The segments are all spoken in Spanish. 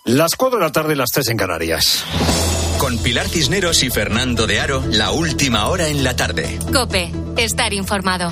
Las 4 de la tarde, las 3 en Canarias. Con Pilar Cisneros y Fernando de Aro, la última hora en la tarde. COPE, estar informado.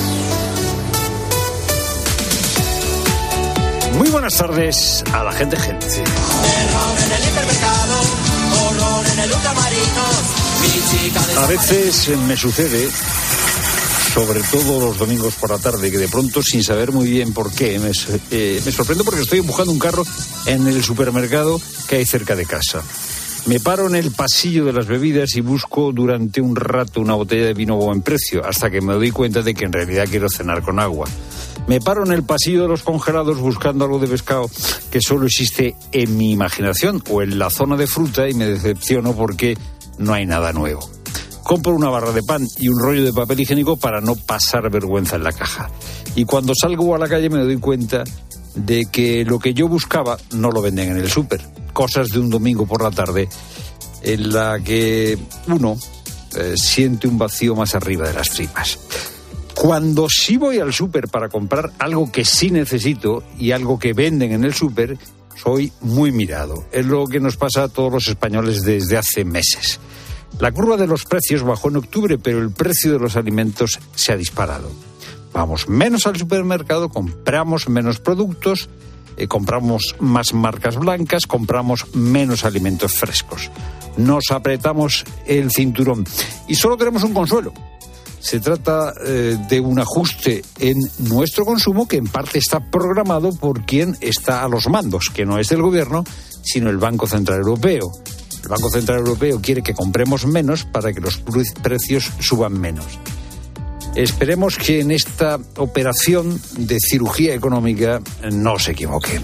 Muy buenas tardes a la gente. Terror en el hipermercado, horror en el ultramarinos, mi chica. A veces me sucede, sobre todo los domingos por la tarde, que de pronto, sin saber muy bien por qué, me sorprendo porque estoy empujando un carro en el supermercado que hay cerca de casa. Me paro en el pasillo de las bebidas y busco durante un rato una botella de vino a buen precio, hasta que me doy cuenta de que en realidad quiero cenar con agua. Me paro en el pasillo de los congelados buscando algo de pescado que solo existe en mi imaginación o en la zona de fruta y me decepciono porque no hay nada nuevo. Compro una barra de pan y un rollo de papel higiénico para no pasar vergüenza en la caja. Y cuando salgo a la calle me doy cuenta de que lo que yo buscaba no lo venden en el súper. Cosas de un domingo por la tarde en la que uno siente un vacío más arriba de las tripas. Cuando sí voy al súper para comprar algo que sí necesito y algo que venden en el súper, soy muy mirado. Es lo que nos pasa a todos los españoles desde hace meses. La curva de los precios bajó en octubre, pero el precio de los alimentos se ha disparado. Vamos menos al supermercado, compramos menos productos, compramos más marcas blancas, compramos menos alimentos frescos. Nos apretamos el cinturón y solo tenemos un consuelo. Se trata de un ajuste en nuestro consumo que en parte está programado por quien está a los mandos, que no es el gobierno, sino el Banco Central Europeo. El Banco Central Europeo quiere que compremos menos para que los precios suban menos. Esperemos que en esta operación de cirugía económica no se equivoque.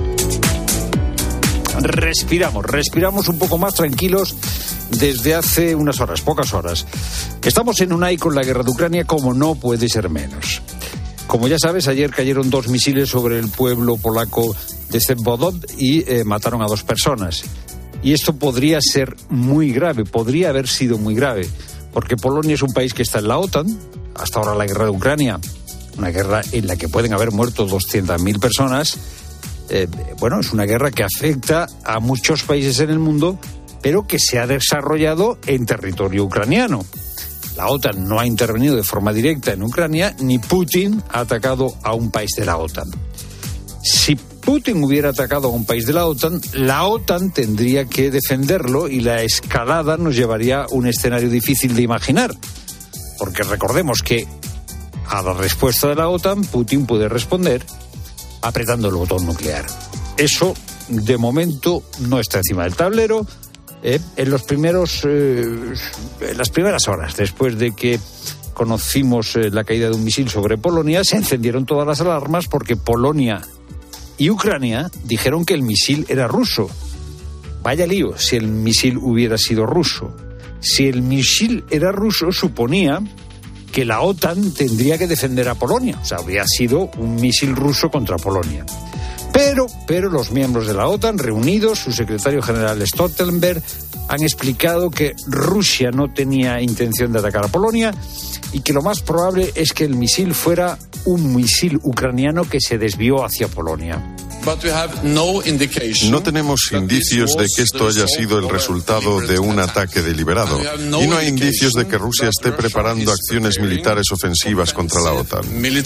Respiramos un poco más tranquilos desde hace unas horas, pocas horas. Estamos en Unai con la guerra de Ucrania, como no puede ser menos. Como ya sabes, ayer cayeron 2 misiles sobre el pueblo polaco de Szczebodów y mataron a 2 personas. Y esto podría ser muy grave, podría haber sido muy grave, porque Polonia es un país que está en la OTAN. Hasta ahora la guerra de Ucrania, una guerra en la que pueden haber muerto 200.000 personas. Es una guerra que afecta a muchos países en el mundo, pero que se ha desarrollado en territorio ucraniano. La OTAN no ha intervenido de forma directa en Ucrania, ni Putin ha atacado a un país de la OTAN. Si Putin hubiera atacado a un país de la OTAN tendría que defenderlo y la escalada nos llevaría a un escenario difícil de imaginar. Porque recordemos que a la respuesta de la OTAN, Putin puede responder apretando el botón nuclear. Eso, de momento, no está encima del tablero. En las primeras horas, después de que conocimos la caída de un misil sobre Polonia, se encendieron todas las alarmas porque Polonia y Ucrania dijeron que el misil era ruso. Vaya lío si el misil hubiera sido ruso. Si el misil era ruso, suponía que la OTAN tendría que defender a Polonia. O sea, habría sido un misil ruso contra Polonia. Pero los miembros de la OTAN, reunidos, su secretario general Stoltenberg, han explicado que Rusia no tenía intención de atacar a Polonia y que lo más probable es que el misil fuera un misil ucraniano que se desvió hacia Polonia. No tenemos indicios de que esto haya sido el resultado de un ataque deliberado. Y no hay indicios de que Rusia esté preparando acciones militares ofensivas contra la OTAN.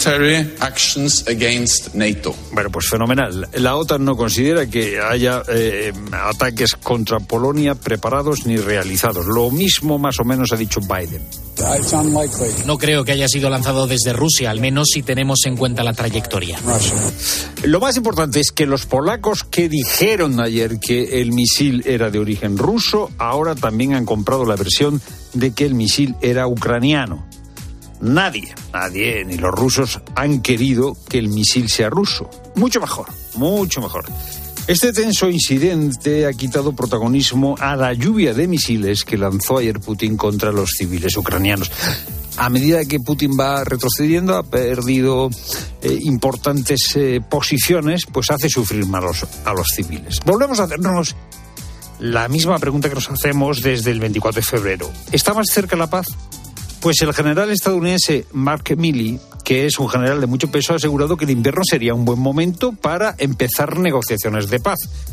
Bueno, pues fenomenal. La OTAN no considera que haya ataques contra Polonia preparados ni realizados. Lo mismo más o menos ha dicho Biden. No creo que haya sido lanzado desde Rusia, al menos si tenemos en cuenta la trayectoria. Lo más importante es que los polacos que dijeron ayer que el misil era de origen ruso, ahora también han comprado la versión de que el misil era ucraniano. Nadie, ni los rusos han querido que el misil sea ruso. Mucho mejor. Este tenso incidente ha quitado protagonismo a la lluvia de misiles que lanzó ayer Putin contra los civiles ucranianos. A medida que Putin va retrocediendo, ha perdido importantes posiciones, pues hace sufrir más a los civiles. Volvemos a hacernos la misma pregunta que nos hacemos desde el 24 de febrero. ¿Está más cerca la paz? Pues el general estadounidense Mark Milley, que es un general de mucho peso, ha asegurado que el invierno sería un buen momento para empezar negociaciones de paz.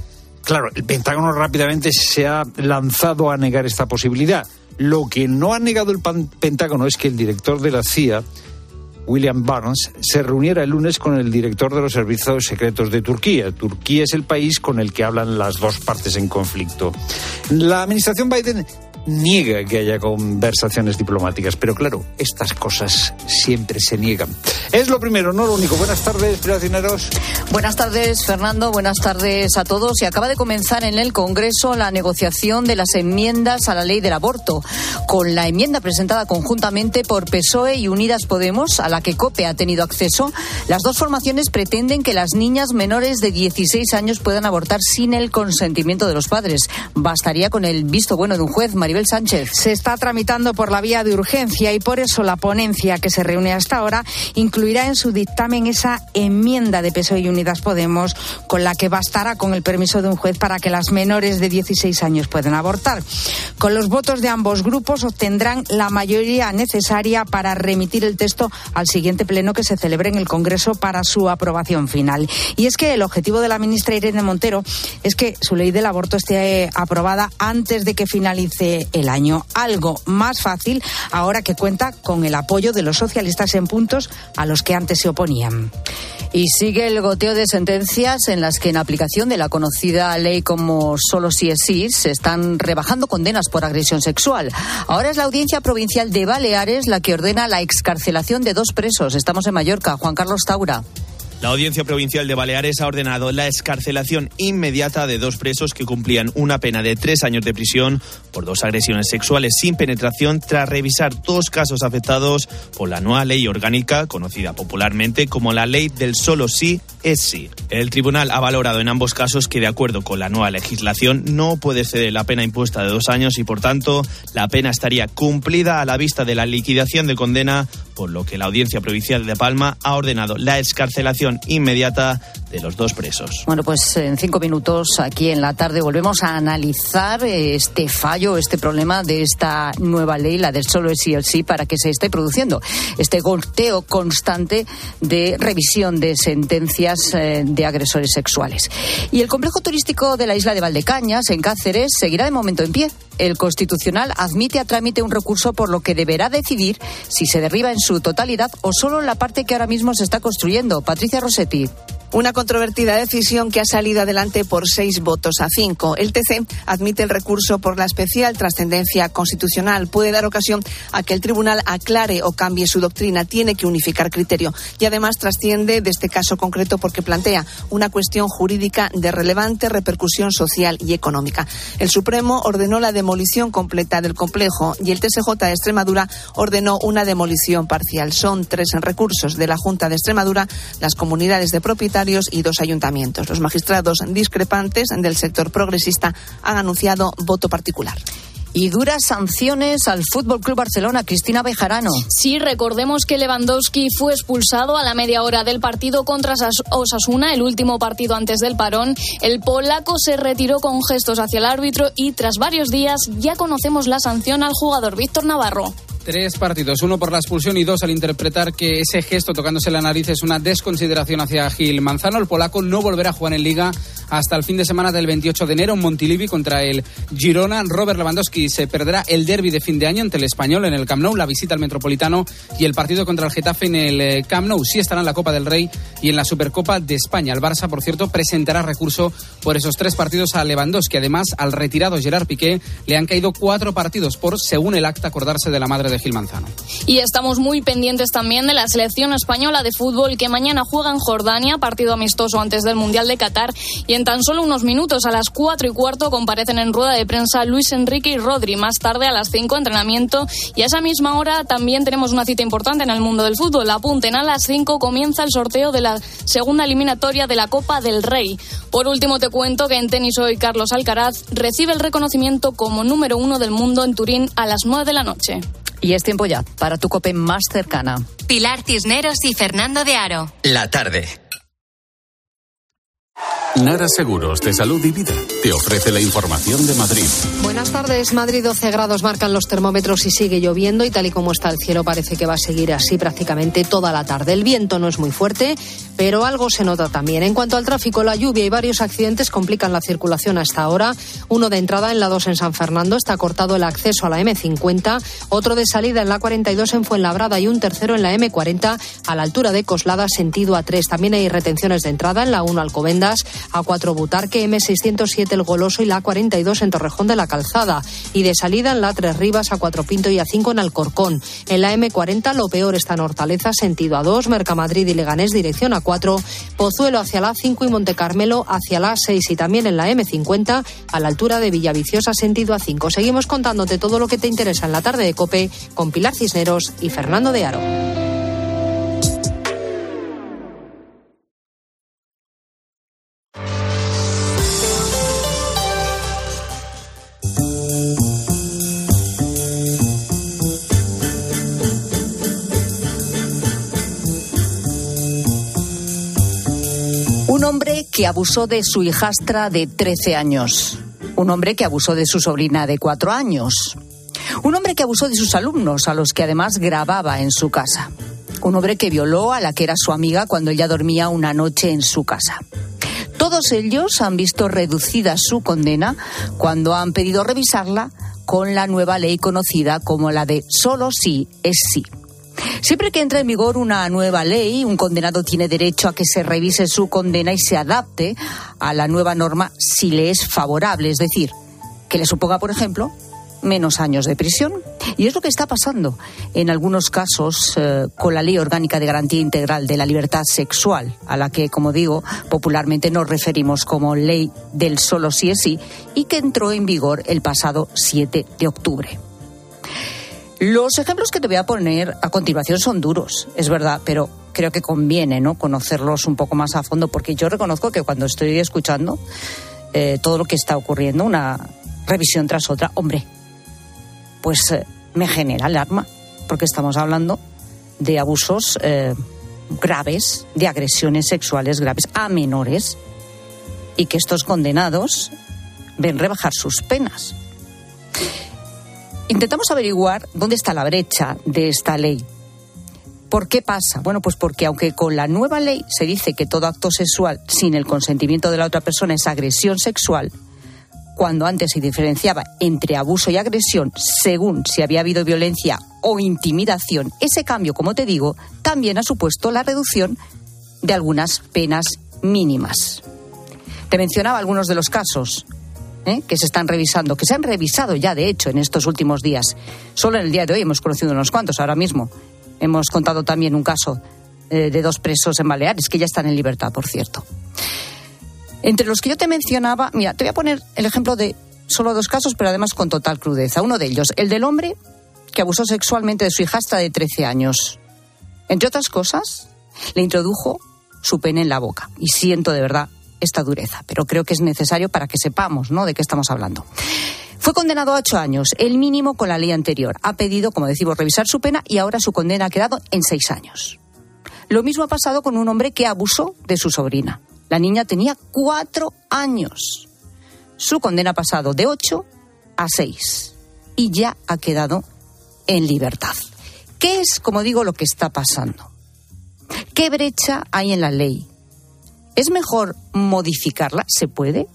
Claro, el Pentágono rápidamente se ha lanzado a negar esta posibilidad. Lo que no ha negado el Pentágono es que el director de la CIA, William Burns, se reuniera el lunes con el director de los servicios secretos de Turquía. Turquía es el país con el que hablan las dos partes en conflicto. La administración Biden niega que haya conversaciones diplomáticas, pero claro, estas cosas siempre se niegan. Es lo primero, no lo único. Buenas tardes, Pilar Cisneros. Buenas tardes, Fernando. Buenas tardes a todos. Y acaba de comenzar en el Congreso la negociación de las enmiendas a la ley del aborto. Con la enmienda presentada conjuntamente por PSOE y Unidas Podemos, a la que COPE ha tenido acceso, las dos formaciones pretenden que las niñas menores de 16 años puedan abortar sin el consentimiento de los padres. Bastaría con el visto bueno de un juez. Maribel Sánchez. Se está tramitando por la vía de urgencia y por eso la ponencia que se reúne hasta ahora incluirá en su dictamen esa enmienda de PSOE y Unidas Podemos con la que bastará con el permiso de un juez para que las menores de 16 años puedan abortar. Con los votos de ambos grupos obtendrán la mayoría necesaria para remitir el texto al siguiente pleno que se celebre en el Congreso para su aprobación final. Y es que el objetivo de la ministra Irene Montero es que su ley del aborto esté aprobada antes de que finalice el año. Algo más fácil ahora que cuenta con el apoyo de los socialistas en puntos a los que antes se oponían. Y sigue el goteo de sentencias en las que, en aplicación de la conocida ley como solo sí es sí, se están rebajando condenas por agresión sexual. Ahora es la Audiencia Provincial de Baleares la que ordena la excarcelación de 2 presos. Estamos en Mallorca. Juan Carlos Taura. La Audiencia Provincial de Baleares ha ordenado la excarcelación inmediata de 2 presos que cumplían una pena de 3 años de prisión por 2 agresiones sexuales sin penetración tras revisar 2 casos afectados por la nueva ley orgánica, conocida popularmente como la ley del solo sí es sí. El tribunal ha valorado en ambos casos que, de acuerdo con la nueva legislación, no puede exceder la pena impuesta de 2 años y, por tanto, la pena estaría cumplida a la vista de la liquidación de condena, por lo que la Audiencia Provincial de Palma ha ordenado la excarcelación inmediata de los 2 presos. Bueno, pues en 5 minutos aquí en la tarde volvemos a analizar este fallo, este problema de esta nueva ley, la del solo es sí es sí, para que se esté produciendo este goteo constante de revisión de sentencias de agresores sexuales. Y el complejo turístico de la isla de Valdecañas, en Cáceres, seguirá de momento en pie. El Constitucional admite a trámite un recurso por lo que deberá decidir si se derriba en su totalidad o solo la parte que ahora mismo se está construyendo. Patricia Rossetti. Una controvertida decisión que ha salido adelante por 6 votos a 5. El TC admite el recurso por la especial trascendencia constitucional. Puede dar ocasión a que el tribunal aclare o cambie su doctrina. Tiene que unificar criterio. Y además trasciende de este caso concreto porque plantea una cuestión jurídica de relevante repercusión social y económica. El Supremo ordenó la demolición completa del complejo y el TSJ de Extremadura ordenó una demolición parcial. Son 3 recursos de la Junta de Extremadura, las comunidades de propietarios y 2 ayuntamientos. Los magistrados discrepantes del sector progresista han anunciado voto particular. Y duras sanciones al Fútbol Club Barcelona. Cristina Bejarano. Sí, recordemos que Lewandowski fue expulsado a la media hora del partido contra Osasuna, el último partido antes del parón. El polaco se retiró con gestos hacia el árbitro y tras varios días ya conocemos la sanción al jugador Víctor Navarro. 3 partidos, 1 por la expulsión y 2 al interpretar que ese gesto tocándose la nariz es una desconsideración hacia Gil Manzano. El polaco no volverá a jugar en Liga hasta el fin de semana del 28 de enero en Montilivi contra el Girona. Robert Lewandowski se perderá el derbi de fin de año ante el Español en el Camp Nou, la visita al Metropolitano y el partido contra el Getafe en el Camp Nou. Sí estará en la Copa del Rey y en la Supercopa de España. El Barça, por cierto, presentará recurso por esos 3 partidos a Lewandowski. Además, al retirado Gerard Piqué le han caído 4 partidos por, según el acta, acordarse de la madre de Gil Manzano. Y estamos muy pendientes también de la selección española de fútbol que mañana juega en Jordania, partido amistoso antes del Mundial de Qatar, y en tan solo unos minutos, a las 4:15, comparecen en rueda de prensa Luis Enrique y Rodri. Más tarde, a las 5, entrenamiento, y a esa misma hora también tenemos una cita importante en el mundo del fútbol. Apunten, a las 5 comienza el sorteo de la segunda eliminatoria de la Copa del Rey. Por último, te cuento que en tenis hoy Carlos Alcaraz recibe el reconocimiento como número 1 del mundo en Turín a las 9 de la noche. Y es tiempo ya para tu COPE más cercana. Pilar Cisneros y Fernando de Aro. La tarde. Nara Seguros de Salud y Vida te ofrece la información de Madrid. Buenas tardes. Madrid, 12 grados marcan los termómetros y sigue lloviendo, y tal y como está el cielo parece que va a seguir así prácticamente toda la tarde. El viento no es muy fuerte, pero algo se nota también. En cuanto al tráfico, la lluvia y varios accidentes complican la circulación a esta hora. Uno de entrada en la 2 en San Fernando, está cortado el acceso a la M50, otro de salida en la 42 en Fuenlabrada y un tercero en la M40 a la altura de Coslada, sentido A3. También hay retenciones de entrada en la 1 Alcobendas, A4 Butarque, M607 El Goloso y la A42 en Torrejón de la Calzada, y de salida en la 3 Rivas, A4 Pinto y A5 en Alcorcón. En la M40 lo peor está en Hortaleza, sentido A2, Mercamadrid y Leganés, dirección A4, Pozuelo hacia la A5 y Montecarmelo hacia la A6, y también en la M50 a la altura de Villaviciosa, sentido A5. Seguimos contándote todo lo que te interesa en la tarde de COPE con Pilar Cisneros y Fernando de Aro. Un hombre que abusó de su hijastra de 13 años. Un hombre que abusó de su sobrina de 4 años. Un hombre que abusó de sus alumnos, a los que además grababa en su casa. Un hombre que violó a la que era su amiga cuando ella dormía una noche en su casa. Todos ellos han visto reducida su condena cuando han pedido revisarla con la nueva ley conocida como la de solo sí es sí. Siempre que entra en vigor una nueva ley, un condenado tiene derecho a que se revise su condena y se adapte a la nueva norma si le es favorable, es decir, que le suponga, por ejemplo, menos años de prisión. Y es lo que está pasando en algunos casos con la Ley Orgánica de Garantía Integral de la Libertad Sexual, a la que, como digo, popularmente nos referimos como Ley del solo sí es sí, y que entró en vigor el pasado 7 de octubre. Los ejemplos que te voy a poner a continuación son duros, es verdad, pero creo que conviene, ¿no?, conocerlos un poco más a fondo, porque yo reconozco que cuando estoy escuchando todo lo que está ocurriendo, una revisión tras otra, hombre, pues me genera alarma, porque estamos hablando de abusos graves, de agresiones sexuales graves a menores, y que estos condenados ven rebajar sus penas. Intentamos averiguar dónde está la brecha de esta ley. ¿Por qué pasa? Bueno, pues porque aunque con la nueva ley se dice que todo acto sexual sin el consentimiento de la otra persona es agresión sexual, cuando antes se diferenciaba entre abuso y agresión según si había habido violencia o intimidación, ese cambio, como te digo, también ha supuesto la reducción de algunas penas mínimas. Te mencionaba algunos de los casos que se están revisando, que se han revisado ya, de hecho, en estos últimos días. Solo en el día de hoy hemos conocido unos cuantos. Ahora mismo hemos contado también un caso de 2 presos en Baleares, que ya están en libertad, por cierto. Entre los que yo te mencionaba, mira, te voy a poner el ejemplo de solo 2 casos, pero además con total crudeza. Uno de ellos, el del hombre que abusó sexualmente de su hijastra de 13 años. Entre otras cosas, le introdujo su pene en la boca. Y siento de verdad esta dureza, pero creo que es necesario para que sepamos, ¿no?, de qué estamos hablando. Fue condenado a 8 años, el mínimo con la ley anterior. Ha pedido, como decimos, revisar su pena y ahora su condena ha quedado en 6 años. Lo mismo ha pasado con un hombre que abusó de su sobrina. La niña tenía 4 años. Su condena ha pasado de 8 a 6 y ya ha quedado en libertad. ¿Qué es, como digo, lo que está pasando? ¿Qué brecha hay en la ley? ¿Es mejor modificarla? ¿Se puede?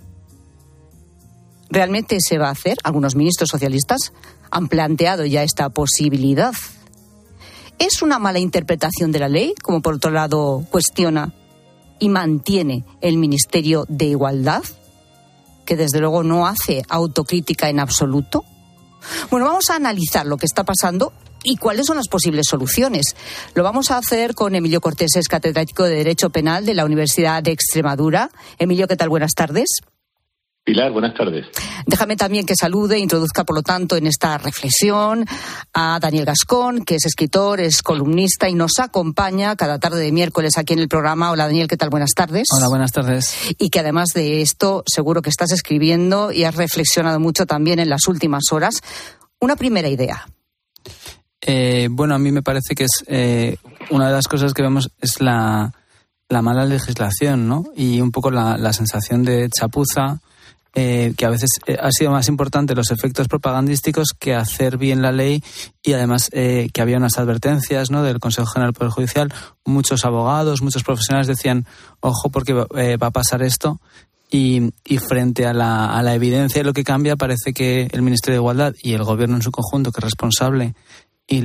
¿Realmente se va a hacer? Algunos ministros socialistas han planteado ya esta posibilidad. ¿Es una mala interpretación de la ley, como por otro lado cuestiona y mantiene el Ministerio de Igualdad, que desde luego no hace autocrítica en absoluto? Bueno, vamos a analizar lo que está pasando y cuáles son las posibles soluciones. Lo vamos a hacer con Emilio Cortés, es catedrático de Derecho Penal de la Universidad de Extremadura. Emilio, ¿qué tal? Buenas tardes. Pilar, buenas tardes. Déjame también que salude e introduzca, por lo tanto, en esta reflexión a Daniel Gascón, que es escritor, es columnista y nos acompaña cada tarde de miércoles aquí en el programa. Hola, Daniel, ¿qué tal? Buenas tardes. Hola, buenas tardes. Y que además de esto, seguro que estás escribiendo y has reflexionado mucho también en las últimas horas. Una primera idea. Bueno, a mí me parece que es una de las cosas que vemos es la mala legislación, ¿no? Y un poco la sensación de chapuza que a veces ha sido más importante los efectos propagandísticos que hacer bien la ley, y además que había unas advertencias, ¿no?, del Consejo General del Poder Judicial. Muchos abogados, muchos profesionales decían, ojo, porque va a pasar esto. Y frente a la evidencia de lo que cambia, parece que el Ministerio de Igualdad y el Gobierno en su conjunto, que es responsable, y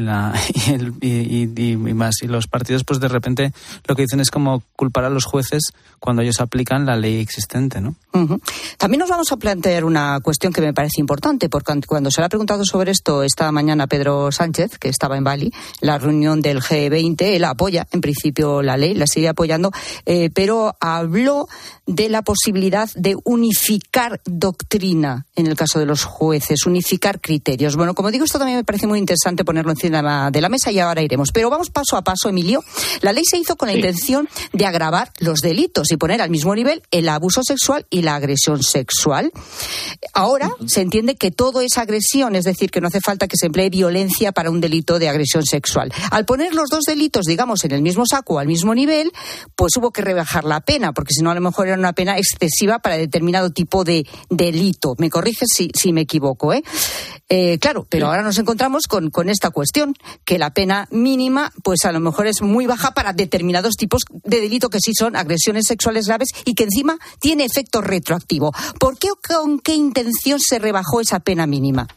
los partidos, pues de repente lo que dicen es como culpar a los jueces cuando ellos aplican la ley existente, ¿no? Uh-huh. También nos vamos a plantear una cuestión que me parece importante, porque cuando se le ha preguntado sobre esto esta mañana a Pedro Sánchez, que estaba en Bali, la reunión del G20, él apoya en principio la ley, la sigue apoyando, pero habló de la posibilidad de unificar doctrina en el caso de los jueces, unificar criterios. Bueno, como digo, esto también me parece muy interesante ponerlo encima de la mesa y ahora iremos. Pero vamos paso a paso, Emilio. La ley se hizo con la intención de agravar los delitos y poner al mismo nivel el abuso sexual y la agresión sexual. Ahora se entiende que todo es agresión, es decir, que no hace falta que se emplee violencia para un delito de agresión sexual. Al poner los dos delitos, digamos, en el mismo saco, al mismo nivel, pues hubo que rebajar la pena, porque si no a lo mejor era una pena excesiva para determinado tipo de delito. Me corriges si me equivoco, ¿eh? Claro, pero ahora nos encontramos con esta cuestión, que la pena mínima, pues a lo mejor es muy baja para determinados tipos de delito que sí son agresiones sexuales graves y que encima tiene efecto retroactivo. ¿Por qué o con qué intención se rebajó esa pena mínima?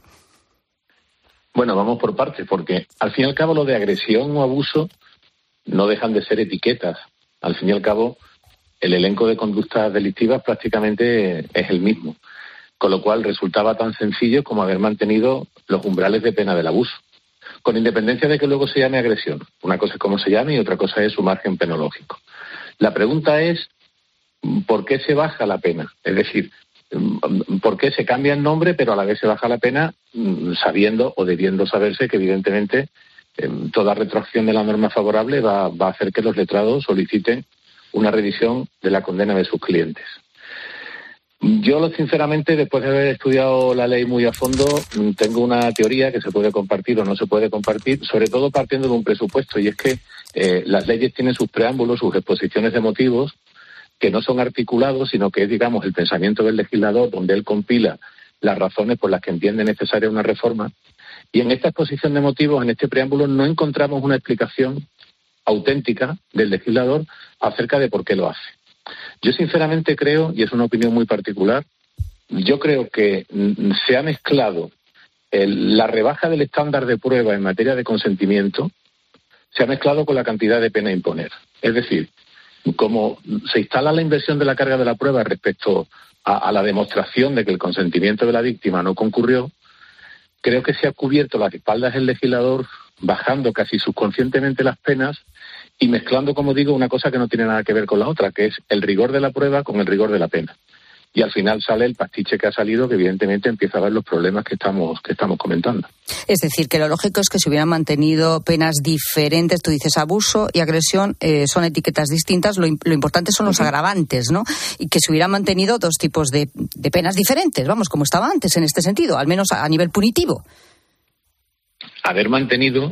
Bueno, vamos por partes, porque al fin y al cabo lo de agresión o abuso no dejan de ser etiquetas. Al fin y al cabo, el elenco de conductas delictivas prácticamente es el mismo. Con lo cual resultaba tan sencillo como haber mantenido los umbrales de pena del abuso, con independencia de que luego se llame agresión. Una cosa es cómo se llame y otra cosa es su margen penológico. La pregunta es, ¿por qué se baja la pena? Es decir, ¿por qué se cambia el nombre pero a la vez se baja la pena, sabiendo o debiendo saberse que evidentemente toda retroacción de la norma favorable va a hacer que los letrados soliciten una revisión de la condena de sus clientes? Yo, sinceramente, después de haber estudiado la ley muy a fondo, tengo una teoría que se puede compartir o no se puede compartir, sobre todo partiendo de un presupuesto, y es que las leyes tienen sus preámbulos, sus exposiciones de motivos, que no son articulados, sino que es, digamos, el pensamiento del legislador, donde él compila las razones por las que entiende necesaria una reforma. Y en esta exposición de motivos, en este preámbulo, no encontramos una explicación auténtica del legislador acerca de por qué lo hace. Yo sinceramente creo, y es una opinión muy particular, yo creo que se ha mezclado la rebaja del estándar de prueba en materia de consentimiento, se ha mezclado con la cantidad de pena a imponer. Es decir, como se instala la inversión de la carga de la prueba respecto a la demostración de que el consentimiento de la víctima no concurrió, creo que se ha cubierto las espaldas del legislador bajando casi subconscientemente las penas y mezclando, como digo, una cosa que no tiene nada que ver con la otra, que es el rigor de la prueba con el rigor de la pena. Y al final sale el pastiche que ha salido, que evidentemente empieza a ver los problemas que estamos comentando. Es decir, que lo lógico es que se hubieran mantenido penas diferentes. Tú dices abuso y agresión, son etiquetas distintas. Lo importante son los agravantes, ¿no? Y que se hubieran mantenido dos tipos de penas diferentes, vamos, como estaba antes en este sentido, al menos a nivel punitivo. Haber mantenido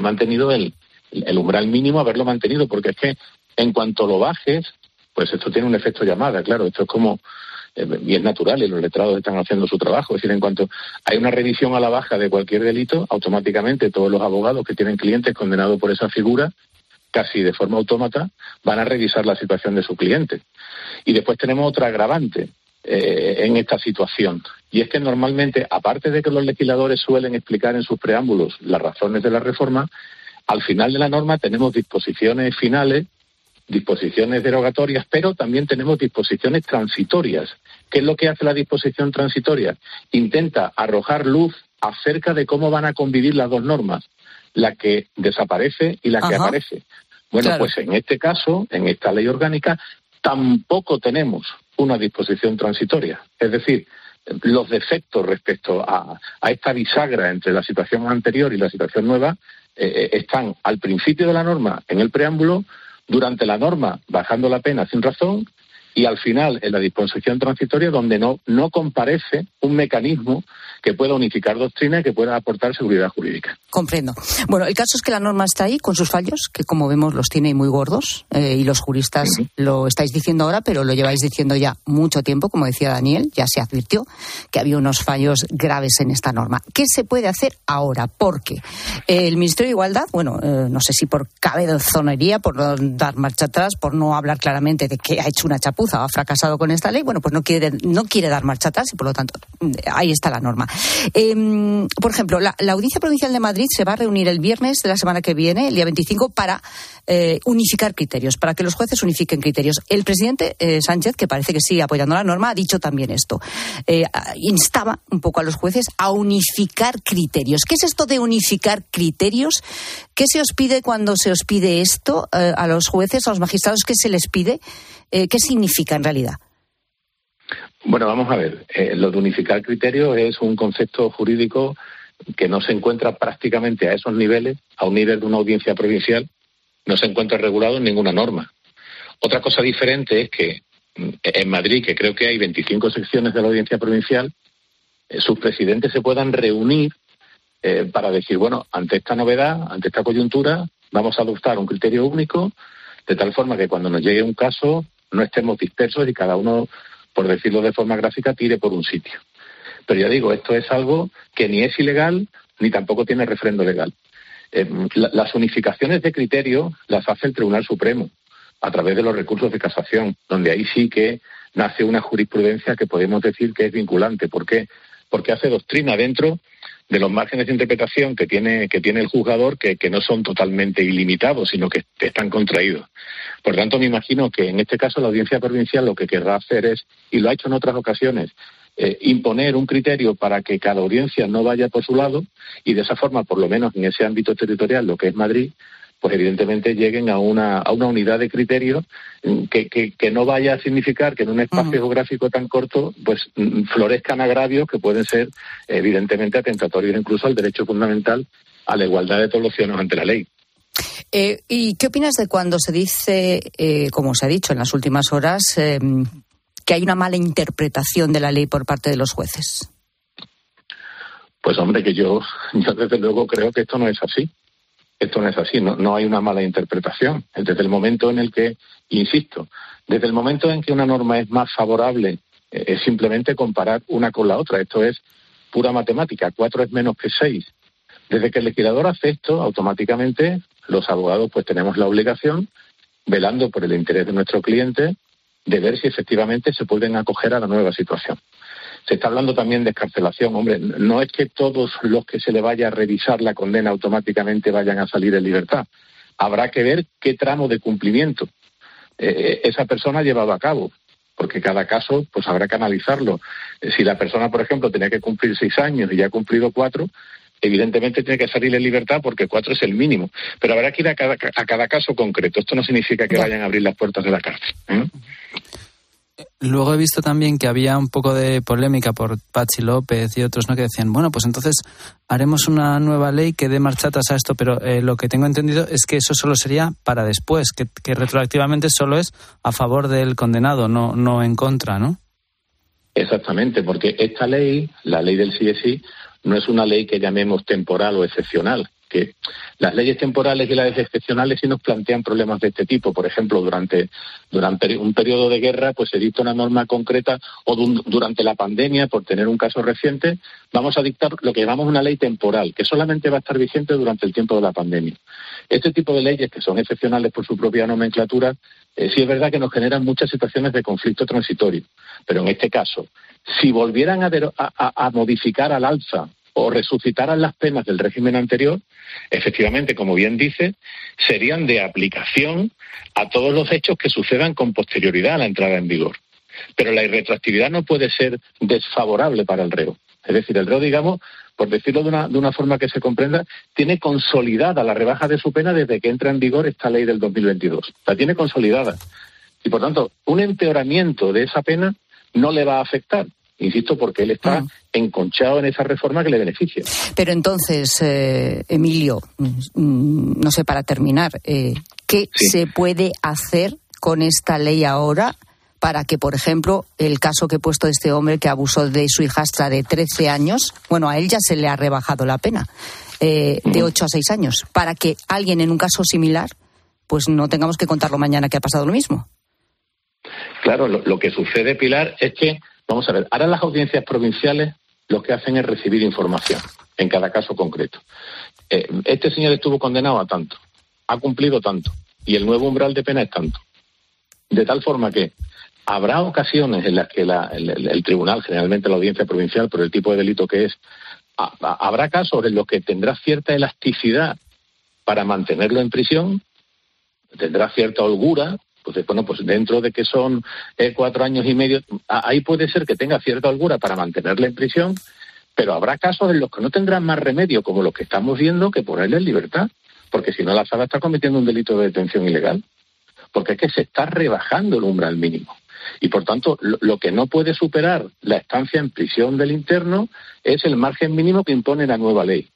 el umbral mínimo, haberlo mantenido, porque es que en cuanto lo bajes, pues esto tiene un efecto llamada, claro, esto es como, y es natural, y los letrados están haciendo su trabajo, es decir, en cuanto hay una revisión a la baja de cualquier delito, automáticamente todos los abogados que tienen clientes condenados por esa figura, casi de forma autómata, van a revisar la situación de su cliente. Y después tenemos otra agravante en esta situación, y es que normalmente, aparte de que los legisladores suelen explicar en sus preámbulos las razones de la reforma, al final de la norma tenemos disposiciones finales, disposiciones derogatorias, pero también tenemos disposiciones transitorias. ¿Qué es lo que hace la disposición transitoria? Intenta arrojar luz acerca de cómo van a convivir las dos normas, la que desaparece y la que aparece. Bueno, claro. Pues en este caso, en esta ley orgánica, tampoco tenemos una disposición transitoria. Es decir, los defectos respecto a esta bisagra entre la situación anterior y la situación nueva están al principio de la norma en el preámbulo, durante la norma bajando la pena sin razón y al final en la disposición transitoria donde no comparece un mecanismo que pueda unificar doctrina y que pueda aportar seguridad jurídica. Comprendo. Bueno, el caso es que la norma está ahí con sus fallos, que como vemos los tiene muy gordos, y los juristas lo estáis diciendo ahora, pero lo lleváis diciendo ya mucho tiempo, como decía Daniel, ya se advirtió que había unos fallos graves en esta norma. ¿Qué se puede hacer ahora? Porque el Ministerio de Igualdad, no sé si por cabezonería, por no dar marcha atrás, por no hablar claramente de que ha hecho una chapuza o ha fracasado con esta ley, pues no quiere dar marcha atrás y por lo tanto ahí está la norma. Por ejemplo, la Audiencia Provincial de Madrid se va a reunir el viernes de la semana que viene, el día 25, para unificar criterios, para que los jueces unifiquen criterios. El presidente Sánchez, que parece que sigue apoyando la norma, ha dicho también esto. Instaba un poco a los jueces a unificar criterios. ¿Qué es esto de unificar criterios? ¿Qué se os pide cuando se os pide esto a los jueces, a los magistrados? ¿Qué se les pide? ¿Qué significa en realidad? Bueno, vamos a ver. Lo de unificar criterios es un concepto jurídico que no se encuentra prácticamente a esos niveles, a un nivel de una audiencia provincial, no se encuentra regulado en ninguna norma. Otra cosa diferente es que en Madrid, que creo que hay 25 secciones de la audiencia provincial, sus presidentes se puedan reunir para decir, ante esta novedad, ante esta coyuntura, vamos a adoptar un criterio único, de tal forma que cuando nos llegue un caso no estemos dispersos y cada uno, por decirlo de forma gráfica, tire por un sitio. Pero ya digo, esto es algo que ni es ilegal ni tampoco tiene refrendo legal. Las unificaciones de criterio las hace el Tribunal Supremo a través de los recursos de casación, donde ahí sí que nace una jurisprudencia que podemos decir que es vinculante. ¿Por qué? Porque hace doctrina dentro de los márgenes de interpretación que tiene el juzgador, que no son totalmente ilimitados, sino que están contraídos. Por tanto, me imagino que en este caso la Audiencia Provincial lo que querrá hacer es, y lo ha hecho en otras ocasiones, imponer un criterio para que cada audiencia no vaya por su lado y de esa forma, por lo menos en ese ámbito territorial, lo que es Madrid, pues evidentemente lleguen a una unidad de criterio que no vaya a significar que en un espacio geográfico tan corto pues florezcan agravios que pueden ser evidentemente atentatorios incluso al derecho fundamental a la igualdad de todos los ciudadanos ante la ley. ¿Y qué opinas de cuando se dice, como se ha dicho en las últimas horas, que hay una mala interpretación de la ley por parte de los jueces? Pues hombre, que yo desde luego creo que esto no es así. Esto no es así, no hay una mala interpretación. Desde el momento en el que, insisto, desde el momento en que una norma es más favorable, es simplemente comparar una con la otra. Esto es pura matemática, 4 es menos que 6. Desde que el legislador hace esto, automáticamente los abogados pues tenemos la obligación, velando por el interés de nuestro cliente, de ver si efectivamente se pueden acoger a la nueva situación. Se está hablando también de excarcelación. Hombre, no es que todos los que se le vaya a revisar la condena automáticamente vayan a salir en libertad. Habrá que ver qué tramo de cumplimiento esa persona ha llevado a cabo, porque cada caso pues habrá que analizarlo. Si la persona, por ejemplo, tenía que cumplir 6 años y ya ha cumplido 4, evidentemente tiene que salir en libertad porque 4 es el mínimo. Pero habrá que ir a cada caso concreto. Esto no significa que vayan a abrir las puertas de la cárcel. Luego he visto también que había un poco de polémica por Patxi López y otros, ¿no?, que decían, pues entonces haremos una nueva ley que dé marcha atrás a esto, pero lo que tengo entendido es que eso solo sería para después, que retroactivamente solo es a favor del condenado, no en contra, ¿no? Exactamente, porque esta ley, la ley del sí es sí, no es una ley que llamemos temporal o excepcional, que las leyes temporales y las excepcionales sí nos plantean problemas de este tipo. Por ejemplo, durante un periodo de guerra, pues se dicta una norma concreta, o durante la pandemia, por tener un caso reciente, vamos a dictar lo que llamamos una ley temporal, que solamente va a estar vigente durante el tiempo de la pandemia. Este tipo de leyes, que son excepcionales por su propia nomenclatura, sí es verdad que nos generan muchas situaciones de conflicto transitorio. Pero en este caso, si volvieran a modificar al alza o resucitaran las penas del régimen anterior, efectivamente, como bien dice, serían de aplicación a todos los hechos que sucedan con posterioridad a la entrada en vigor. Pero la irretroactividad no puede ser desfavorable para el reo. Es decir, el reo, digamos, por decirlo de una forma que se comprenda, tiene consolidada la rebaja de su pena desde que entra en vigor esta ley del 2022. La tiene consolidada. Y, por tanto, un empeoramiento de esa pena no le va a afectar. Insisto, porque él está enconchado en esa reforma que le beneficia. Pero entonces, Emilio, no sé, para terminar, ¿qué se puede hacer con esta ley ahora para que, por ejemplo, el caso que he puesto de este hombre que abusó de su hijastra de 13 años, bueno, a él ya se le ha rebajado la pena de 8 a 6 años, para que alguien en un caso similar, pues no tengamos que contarlo mañana que ha pasado lo mismo. Claro, lo que sucede, Pilar, es que, vamos a ver, ahora las audiencias provinciales lo que hacen es recibir información en cada caso concreto. Este señor estuvo condenado a tanto, ha cumplido tanto, y el nuevo umbral de pena es tanto. De tal forma que habrá ocasiones en las que el tribunal, generalmente la audiencia provincial, por el tipo de delito que es, habrá casos en los que tendrá cierta elasticidad para mantenerlo en prisión, tendrá cierta holgura. Pues bueno, pues dentro de que son 4 años y medio, ahí puede ser que tenga cierta holgura para mantenerle en prisión, pero habrá casos en los que no tendrán más remedio, como los que estamos viendo, que ponerle en libertad, porque si no la sala está cometiendo un delito de detención ilegal, porque es que se está rebajando el umbral mínimo. Y por tanto, lo que no puede superar la estancia en prisión del interno es el margen mínimo que impone la nueva ley.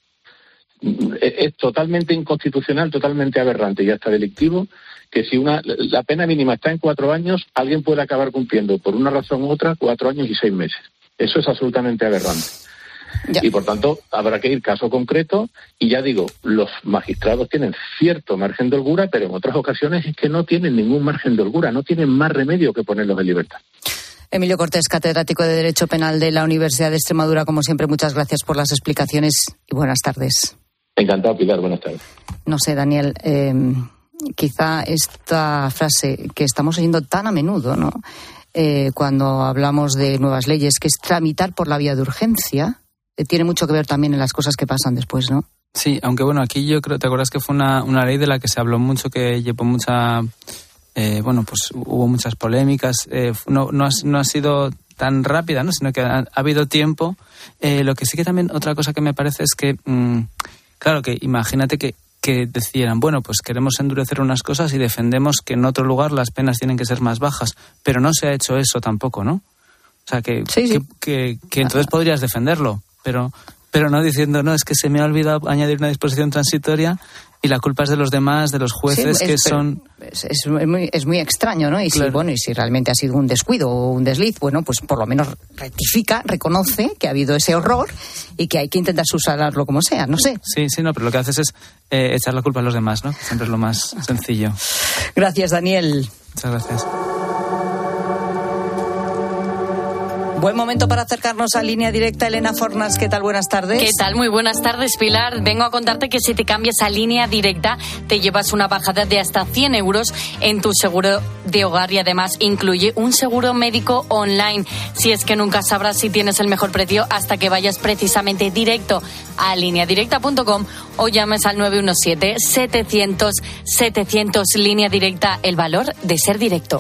Es totalmente inconstitucional, totalmente aberrante y hasta delictivo que si la pena mínima está en 4 años, alguien puede acabar cumpliendo por una razón u otra 4 años y 6 meses. Eso es absolutamente aberrante. Ya. Y por tanto habrá que ir caso concreto, y ya digo, los magistrados tienen cierto margen de holgura, pero en otras ocasiones es que no tienen ningún margen de holgura, no tienen más remedio que ponerlos en libertad. Emilio Cortés, catedrático de Derecho Penal de la Universidad de Extremadura, como siempre, muchas gracias por las explicaciones y buenas tardes. Encantado, Pilar, buenas tardes. No sé, Daniel, quizá esta frase que estamos oyendo tan a menudo, ¿no? Cuando hablamos de nuevas leyes, que es tramitar por la vía de urgencia, tiene mucho que ver también en las cosas que pasan después, ¿no? Sí, aunque bueno, aquí yo creo, ¿te acuerdas que fue una ley de la que se habló mucho, que llevó mucha... pues hubo muchas polémicas, no ha sido tan rápida, ¿no? Sino que ha habido tiempo. Lo que sí que también, otra cosa que me parece es que, claro, que imagínate que decían, bueno, pues queremos endurecer unas cosas y defendemos que en otro lugar las penas tienen que ser más bajas, pero no se ha hecho eso tampoco, ¿no? O sea, que entonces podrías defenderlo, pero no diciendo, no, es que se me ha olvidado añadir una disposición transitoria y la culpa es de los demás, de los jueces, que son... Es muy extraño, ¿no? Y claro. Y si realmente ha sido un descuido o un desliz, bueno, pues por lo menos rectifica, reconoce que ha habido ese horror y que hay que intentar subsanarlo como sea, no sé. Sí, no, pero lo que haces es echar la culpa a los demás, ¿no? Siempre es lo más sencillo. Gracias, Daniel. Muchas gracias. Buen momento para acercarnos a Línea Directa. Elena Fornas, ¿qué tal? Buenas tardes. ¿Qué tal? Muy buenas tardes, Pilar. Vengo a contarte que si te cambias a Línea Directa te llevas una bajada de hasta 100 euros en tu seguro de hogar y además incluye un seguro médico online. Si es que nunca sabrás si tienes el mejor precio hasta que vayas precisamente directo a lineadirecta.com o llames al 917-700-700. Línea Directa, el valor de ser directo.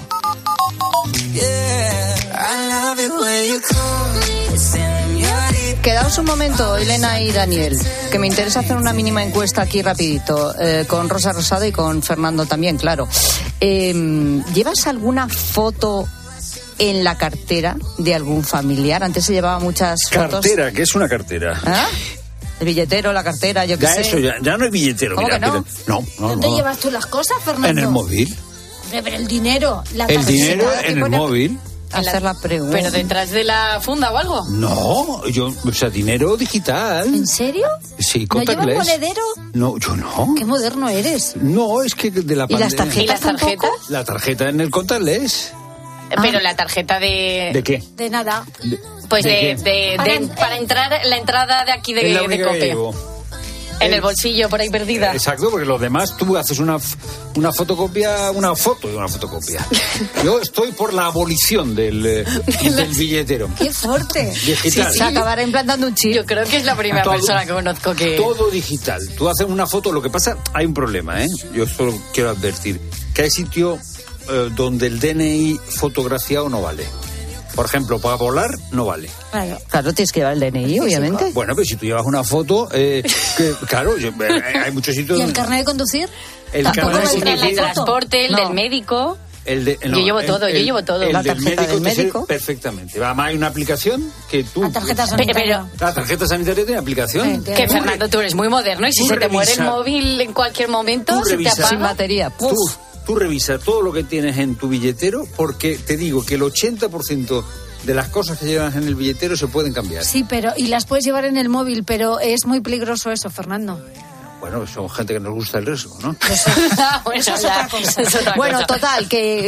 Quedaos un momento, Elena y Daniel, que me interesa hacer una mínima encuesta aquí rapidito, con Rosa Rosado y con Fernando también, claro. ¿Llevas alguna foto en la cartera de algún familiar? Antes se llevaba muchas fotos. ¿Cartera? ¿Qué es una cartera? ¿Ah? El billetero, la cartera, yo qué sé. Eso, ya no es billetero. ¿Cómo mira, que no? No. ¿Dónde llevas tú las cosas, Fernando? En el móvil. Pero el dinero, la El dinero en el móvil. Hacer la pregunta. ¿Pero detrás de la funda o algo? No, dinero digital. ¿En serio? Sí, ¿No llevas contactless. monedero? No, yo no. Qué moderno eres. No, es que de la ¿Y las pandemia. tarjetas? ¿Y las tarjetas? La tarjeta en el contactless. Pero la tarjeta de... ¿De qué? De nada. Pues ¿De para entrar, la entrada de aquí de Es la única que Cope. llevo. En el bolsillo, por ahí perdida. Exacto, porque los demás tú haces una fotocopia, una foto de una fotocopia. Yo estoy por la abolición del billetero. ¡Qué fuerte! Digital. Se acabará implantando un chip. Yo creo que es la primera persona que conozco que... Todo digital. Tú haces una foto, lo que pasa, hay un problema, ¿eh? Yo solo quiero advertir que hay sitios donde el DNI fotografiado no vale. Por ejemplo, para volar no vale. Claro, tienes que llevar el DNI, obviamente. Bueno, pero si tú llevas una foto, claro, hay muchos sitios... ¿Y el carnet de conducir? El de transporte, el del médico... yo llevo todo. La tarjeta del médico. Perfectamente. Además hay una aplicación que tú... La tarjeta sanitaria. La tarjeta sanitaria tiene aplicación. Que Fernando, tú eres muy moderno y si se te muere el móvil en cualquier momento, se te apaga. Sin batería. tú revisas todo lo que tienes en tu billetero, porque te digo que el 80% de las cosas que llevas en el billetero se pueden cambiar. Sí, y las puedes llevar en el móvil, pero es muy peligroso eso, Fernando. Bueno, somos gente que nos gusta el riesgo, ¿no? Eso es otra cosa. Bueno, total,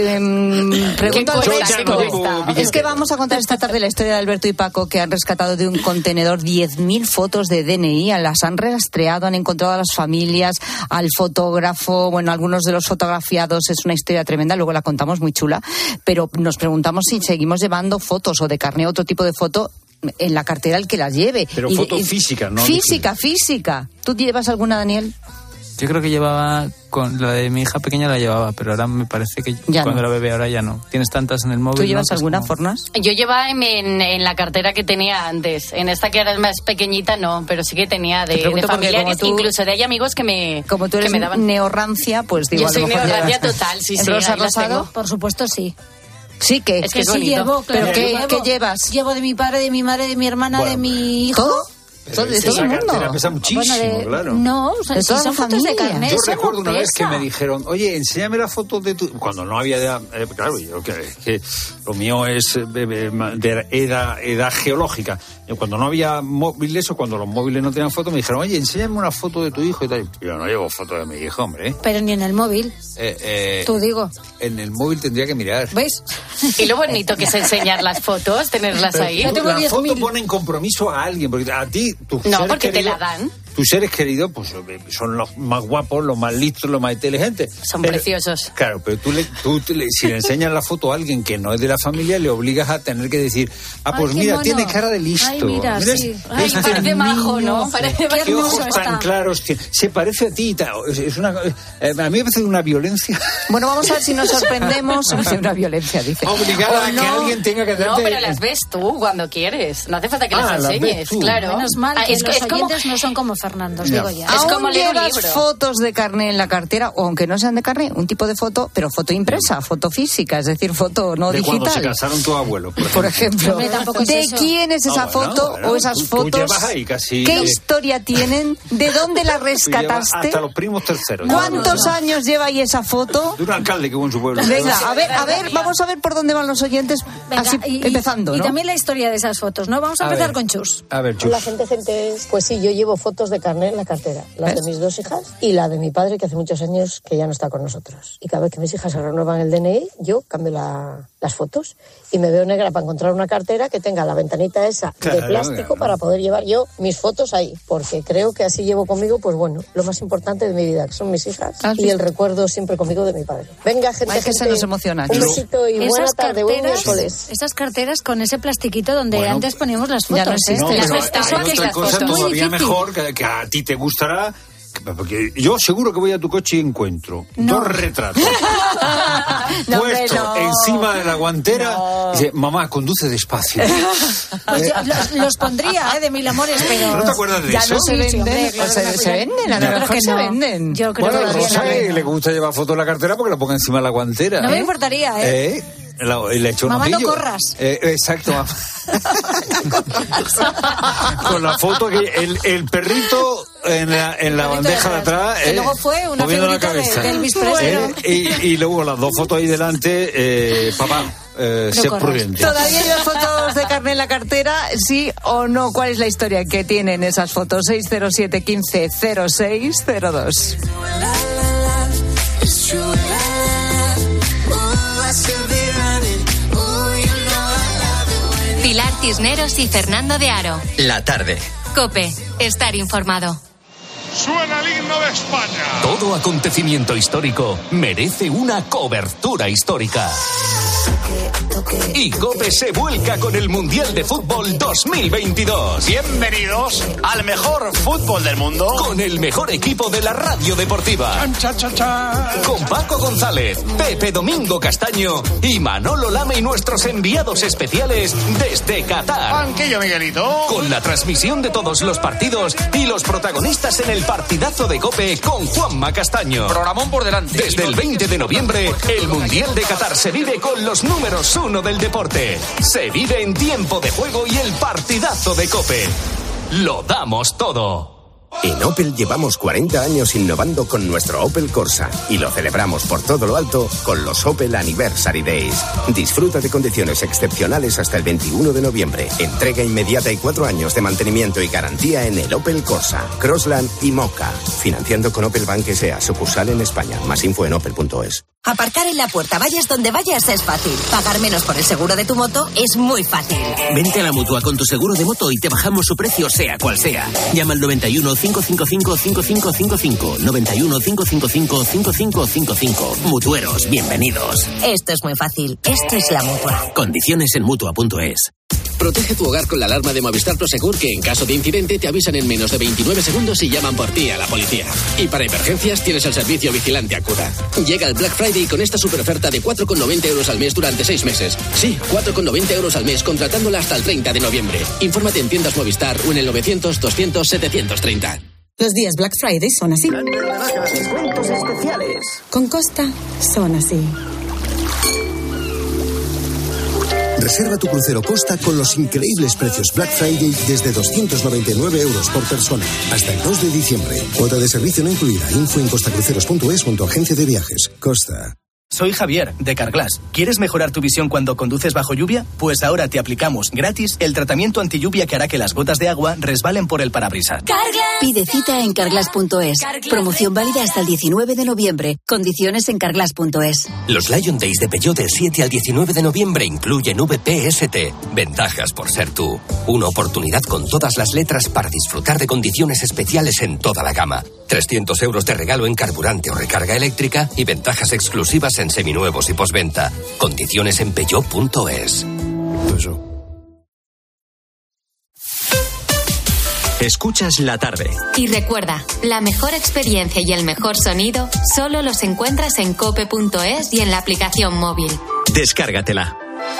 que pregunto a Alberto. Es que vamos a contar esta tarde la historia de Alberto y Paco, que han rescatado de un contenedor 10.000 fotos de DNI, las han rastreado, han encontrado a las familias, al fotógrafo, bueno, algunos de los fotografiados. Es una historia tremenda, luego la contamos, muy chula, pero nos preguntamos si seguimos llevando fotos o de carné, otro tipo de foto, en la cartera el que las lleve. Pero foto física, ¿no? Física. ¿Tú llevas alguna, Daniel? Yo creo que llevaba, con la de mi hija pequeña la llevaba, pero ahora me parece que ya cuando la bebé ahora ya no. ¿Tienes tantas en el móvil? ¿Tú llevas alguna, Fornas? Yo llevaba en la cartera que tenía antes. En esta que ahora es más pequeñita no, pero sí que tenía de familiares, incluso de hay amigos que me como tú eres que me daban. Neorrancia, pues digo, yo soy neorrancia total, sí. ¿Rosa Rosado? Por supuesto, sí. Sí, que es que sí llevo, claro. ¿Pero qué llevas? Llevo de mi padre, de mi madre, de mi hermana, de mi hijo. ¿Todo? De todo el mundo. Pesa muchísimo, claro. No, de si son fotos de carnet. Yo recuerdo una vez que me dijeron, oye, enséñame la foto de tu... Cuando no había... claro, yo que lo mío es de edad geológica. Cuando no había móviles o cuando los móviles no tenían foto, me dijeron, oye, enséñame una foto de tu hijo y tal. Yo no llevo foto de mi hijo, hombre. Pero ni en el móvil. Tú digo. En el móvil tendría que mirar. ¿Ves? Y lo bonito que es enseñar las fotos, tenerlas pero ahí. La foto pone en compromiso a alguien, porque a ti... No, porque te la dan. Tus seres queridos pues son los más guapos, los más listos, los más inteligentes. Son preciosos. Claro, pero si le enseñas la foto a alguien que no es de la familia, le obligas a tener que decir, pues mira, tiene cara de listo. Ay, mira, sí. Ay, parece majo, ¿no? Parece qué ojos tan claros tiene. Se parece a ti. Es una, a mí me parece una violencia. Bueno, vamos a ver si nos sorprendemos. Una violencia, dice. Obligar a que alguien tenga que hacerte... No, pero las ves tú cuando quieres. No hace falta que las enseñes, claro. Menos mal que los oyentes no son como Fernando, os digo ya. Es como leer un libro. Fotos de carné en la cartera, o aunque no sean de carné, un tipo de foto, pero foto impresa, foto física, es decir, foto no digital. De cuando se casaron tus abuelos, por ejemplo. ¿De quién es esa foto o esas fotos? Tú llevas ahí casi... ¿Qué historia tienen? ¿De dónde la rescataste? Hasta los primos terceros. ¿Cuántos años lleva ahí esa foto? De un alcalde que hubo en su pueblo. Venga, a ver, vamos a ver por dónde van los oyentes. Venga, así, empezando, ¿no? Y también la historia de esas fotos, ¿no? Vamos a empezar con Chus. A ver, Chus. La gente, pues sí, yo llevo fotos de carné en la cartera. Las de mis dos hijas y la de mi padre, que hace muchos años que ya no está con nosotros. Y cada vez que mis hijas se renuevan el DNI, yo cambio las fotos y me veo negra para encontrar una cartera que tenga la ventanita esa de plástico para poder llevar yo mis fotos ahí. Porque creo que así llevo conmigo, pues bueno, lo más importante de mi vida, que son mis hijas y el recuerdo siempre conmigo de mi padre. Venga, gente, que se nos emociona. Un besito y buena tarde, buen miércoles. Esas carteras con ese plastiquito donde antes poníamos las fotos. Ya no existe. Hay otra cosa todavía mejor que a ti te gustará. Porque yo seguro que voy a tu coche y encuentro dos retratos puestos encima de la guantera. Y dice, mamá, conduce despacio. Pues los pondría, de mil amores, pero... ¿No te acuerdas de eso? Ya no se venden. Se venden, a lo mejor se venden. Yo creo que Rosa le gusta llevar fotos en la cartera porque la ponga encima de la guantera. No me importaría, Le echó mamá, un no corras. Exacto, mamá. Con la foto que el perrito en la bandeja de atrás, que luego fue una figurita de Elvis Presley. Y luego las dos fotos ahí delante, papá. Ser prudente. ¿Todavía hay las fotos de carné en la cartera? ¿Sí o no? ¿Cuál es la historia que tienen esas fotos? 607 15 0602. Pilar Cisneros y Fernando de Aro. La tarde. COPE. Estar informado. Suena el himno de España. Todo acontecimiento histórico merece una cobertura histórica. Y COPE se vuelca con el Mundial de Fútbol 2022. Bienvenidos al mejor fútbol del mundo. Con el mejor equipo de la radio deportiva. Con Paco González, Pepe Domingo Castaño y Manolo Lama y nuestros enviados especiales desde Qatar. Banquillo Miguelito. Con la transmisión de todos los partidos y los protagonistas en el partidazo de COPE con Juanma Castaño. Programón por delante. Desde el 20 de noviembre, el Mundial de Qatar se vive con los números 1 del deporte. Se vive en tiempo de juego y el partidazo de COPE. Lo damos todo. En Opel llevamos 40 años innovando con nuestro Opel Corsa y lo celebramos por todo lo alto con los Opel Anniversary Days. Disfruta de condiciones excepcionales hasta el 21 de noviembre. Entrega inmediata y 4 años de mantenimiento y garantía en el Opel Corsa, Crossland y Mocha. Financiando con Opel Bank S.A. sucursal en España. Más info en opel.es. Aparcar en la puerta, vayas donde vayas, es fácil. Pagar menos por el seguro de tu moto es muy fácil. Vente a la Mutua con tu seguro de moto y te bajamos su precio sea cual sea. Llama al 91 555 5555. 91 555 5555. Mutueros, bienvenidos. Esto es muy fácil. Esto es la Mutua. Condiciones en Mutua.es. Protege tu hogar con la alarma de Movistar Prosegur, que en caso de incidente te avisan en menos de 29 segundos y llaman por ti a la policía. Y para emergencias tienes el servicio Vigilante Acuda. Llega el Black Friday con esta super oferta de 4,90 euros al mes durante 6 meses. Sí, 4,90 euros al mes contratándola hasta el 30 de noviembre. Infórmate en tiendas Movistar o en el 900 200 730. Los días Black Friday son así. Descuentos especiales. Con Costa son así. Reserva tu crucero Costa con los increíbles precios Black Friday desde 299 euros por persona. Hasta el 2 de diciembre. Cuota de servicio no incluida. Info en costacruceros.es junto a agencia de viajes. Costa. Soy Javier, de Carglass. ¿Quieres mejorar tu visión cuando conduces bajo lluvia? Pues ahora te aplicamos gratis el tratamiento antilluvia que hará que las gotas de agua resbalen por el parabrisas. ¡Carglass! Pide cita en carglass.es. Promoción válida hasta el 19 de noviembre. Condiciones en carglass.es. Los Lion Days de Peugeot del 7 al 19 de noviembre incluyen VPST. Ventajas por ser tú. Una oportunidad con todas las letras para disfrutar de condiciones especiales en toda la gama. 300 euros de regalo en carburante o recarga eléctrica y ventajas exclusivas en seminuevos y postventa. Condiciones en Peugeot.es. Escuchas la tarde. Y recuerda, la mejor experiencia y el mejor sonido solo los encuentras en cope.es y en la aplicación móvil. Descárgatela.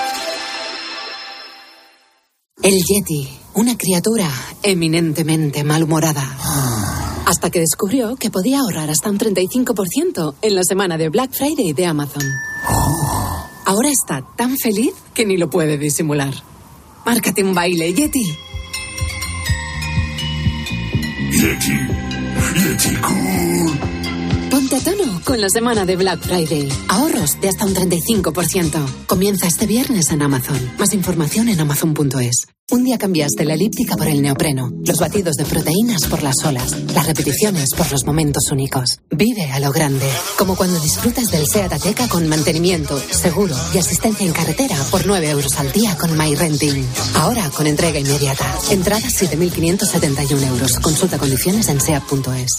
El Yeti, una criatura eminentemente malhumorada. Hasta que descubrió que podía ahorrar hasta un 35% en la semana de Black Friday de Amazon. Ahora está tan feliz que ni lo puede disimular. Márcate un baile, Yeti. Yeti cool. Ponte a tono con la semana de Black Friday. Ahorros de hasta un 35%. Comienza este viernes en Amazon. Más información en amazon.es. Un día cambiaste la elíptica por el neopreno, los batidos de proteínas por las olas, las repeticiones por los momentos únicos. Vive a lo grande, como cuando disfrutas del SEAT Ateca con mantenimiento, seguro y asistencia en carretera por 9 euros al día con MyRenting. Ahora con entrega inmediata. Entrada 7.571 euros. Consulta condiciones en SEAT.es.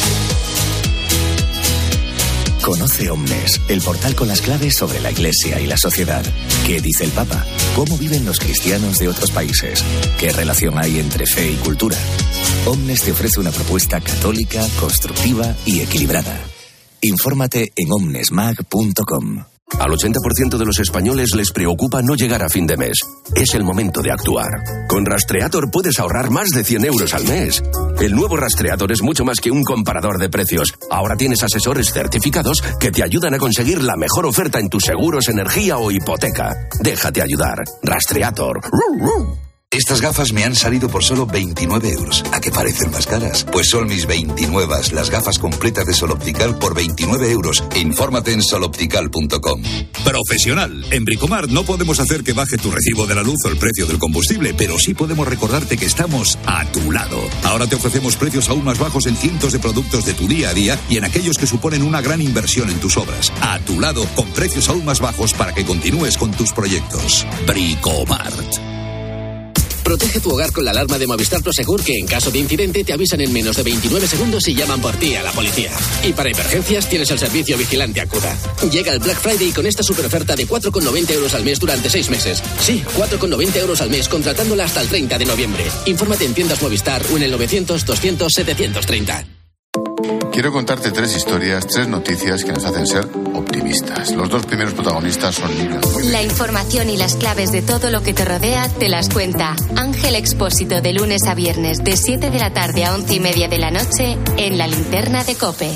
Conoce Omnes, el portal con las claves sobre la Iglesia y la sociedad. ¿Qué dice el Papa? ¿Cómo viven los cristianos de otros países? ¿Qué relación hay entre fe y cultura? Omnes te ofrece una propuesta católica, constructiva y equilibrada. Infórmate en omnesmag.com. Al 80% de los españoles les preocupa no llegar a fin de mes. Es el momento de actuar. Con Rastreator puedes ahorrar más de 100 euros al mes. El nuevo Rastreator es mucho más que un comparador de precios. Ahora tienes asesores certificados que te ayudan a conseguir la mejor oferta en tus seguros, energía o hipoteca. Déjate ayudar. Rastreator. Estas gafas me han salido por solo 29 euros. ¿A qué parecen más caras? Pues son mis 29, las gafas completas de Sol Optical por 29 euros. Infórmate en soloptical.com. Profesional. En Bricomart no podemos hacer que baje tu recibo de la luz o el precio del combustible, pero sí podemos recordarte que estamos a tu lado. Ahora te ofrecemos precios aún más bajos en cientos de productos de tu día a día y en aquellos que suponen una gran inversión en tus obras. A tu lado, con precios aún más bajos para que continúes con tus proyectos. Bricomart. Protege tu hogar con la alarma de Movistar Prosegur, que en caso de incidente te avisan en menos de 29 segundos y llaman por ti a la policía. Y para emergencias tienes el servicio Vigilante Acuda. Llega el Black Friday con esta super oferta de 4,90 euros al mes durante 6 meses. Sí, 4,90 euros al mes contratándola hasta el 30 de noviembre. Infórmate en tiendas Movistar o en el 900 200 730. Quiero contarte 3 historias, 3 noticias que nos hacen ser optimistas. Los 2 primeros protagonistas son niños. La información y las claves de todo lo que te rodea te las cuenta Ángel Expósito de lunes a viernes de 7 de la tarde a 11:30 de la noche en La Linterna de COPE.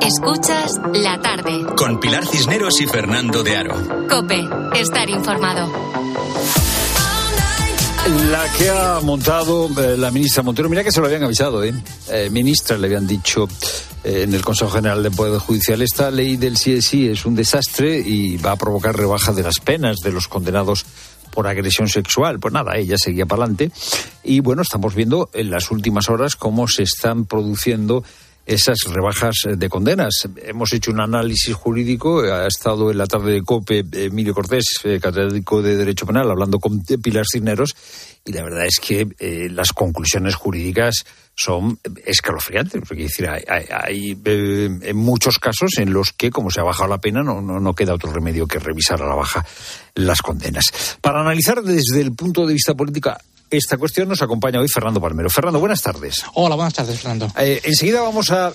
Escuchas La Tarde. Con Pilar Cisneros y Fernando de Aro. COPE. Estar informado. La que ha montado la ministra Montero, mira que se lo habían avisado, ministra, le habían dicho en el Consejo General del Poder Judicial, esta ley del sí es un desastre y va a provocar rebaja de las penas de los condenados por agresión sexual. Pues nada, ella seguía para adelante y bueno, estamos viendo en las últimas horas cómo se están produciendo esas rebajas de condenas. Hemos hecho un análisis jurídico, ha estado en la tarde de COPE Emilio Cortés, catedrático de Derecho Penal, hablando con Pilar Cisneros, y la verdad es que las conclusiones jurídicas son escalofriantes. Porque hay en muchos casos en los que, como se ha bajado la pena, no queda otro remedio que revisar a la baja las condenas. Para analizar desde el punto de vista político esta cuestión nos acompaña hoy Fernando Palmero. Fernando, buenas tardes. Hola, buenas tardes, Fernando. Enseguida vamos a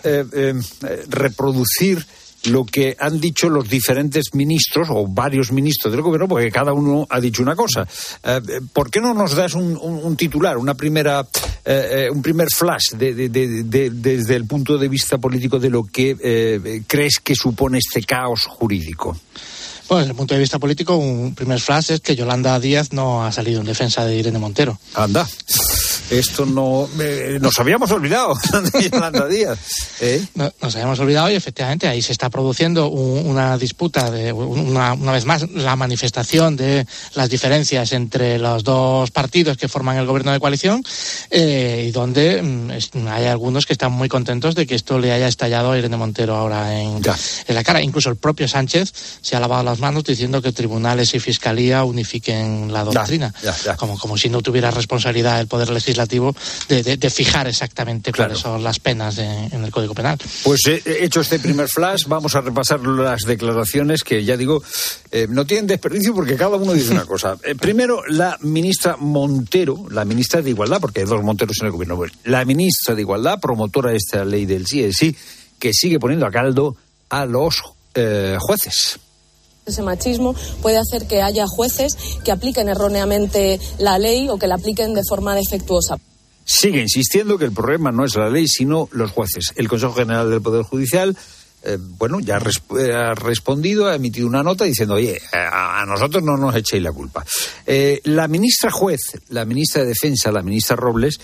reproducir lo que han dicho los diferentes ministros o varios ministros del gobierno, porque cada uno ha dicho una cosa. ¿Por qué no nos das un titular, un primer flash desde el punto de vista político de lo que crees que supone este caos jurídico? Bueno, desde el punto de vista político, un primer flash es que Yolanda Díaz no ha salido en defensa de Irene Montero. Anda, esto no... nos habíamos olvidado de Yolanda Díaz. Nos habíamos olvidado y efectivamente ahí se está produciendo una disputa, una vez más, la manifestación de las diferencias entre los dos partidos que forman el gobierno de coalición y donde hay algunos que están muy contentos de que esto le haya estallado a Irene Montero ahora en la cara. Incluso el propio Sánchez se ha lavado las manos diciendo que tribunales y fiscalía unifiquen la doctrina, como si no tuviera responsabilidad el Poder Legislativo de fijar exactamente cuáles son las penas en el Código Penal. Pues hecho este primer flash, vamos a repasar las declaraciones que, ya digo, no tienen desperdicio porque cada uno dice una cosa. Primero, la ministra Montero, la ministra de Igualdad, porque hay dos Monteros en el gobierno, la ministra de Igualdad, promotora de esta ley del sí, que sigue poniendo a caldo a los jueces. Ese machismo puede hacer que haya jueces que apliquen erróneamente la ley o que la apliquen de forma defectuosa. Sigue insistiendo que el problema no es la ley, sino los jueces. El Consejo General del Poder Judicial, ya ha respondido, ha emitido una nota diciendo, oye, a nosotros no nos echéis la culpa. La ministra juez, la ministra de Defensa, la ministra Robles,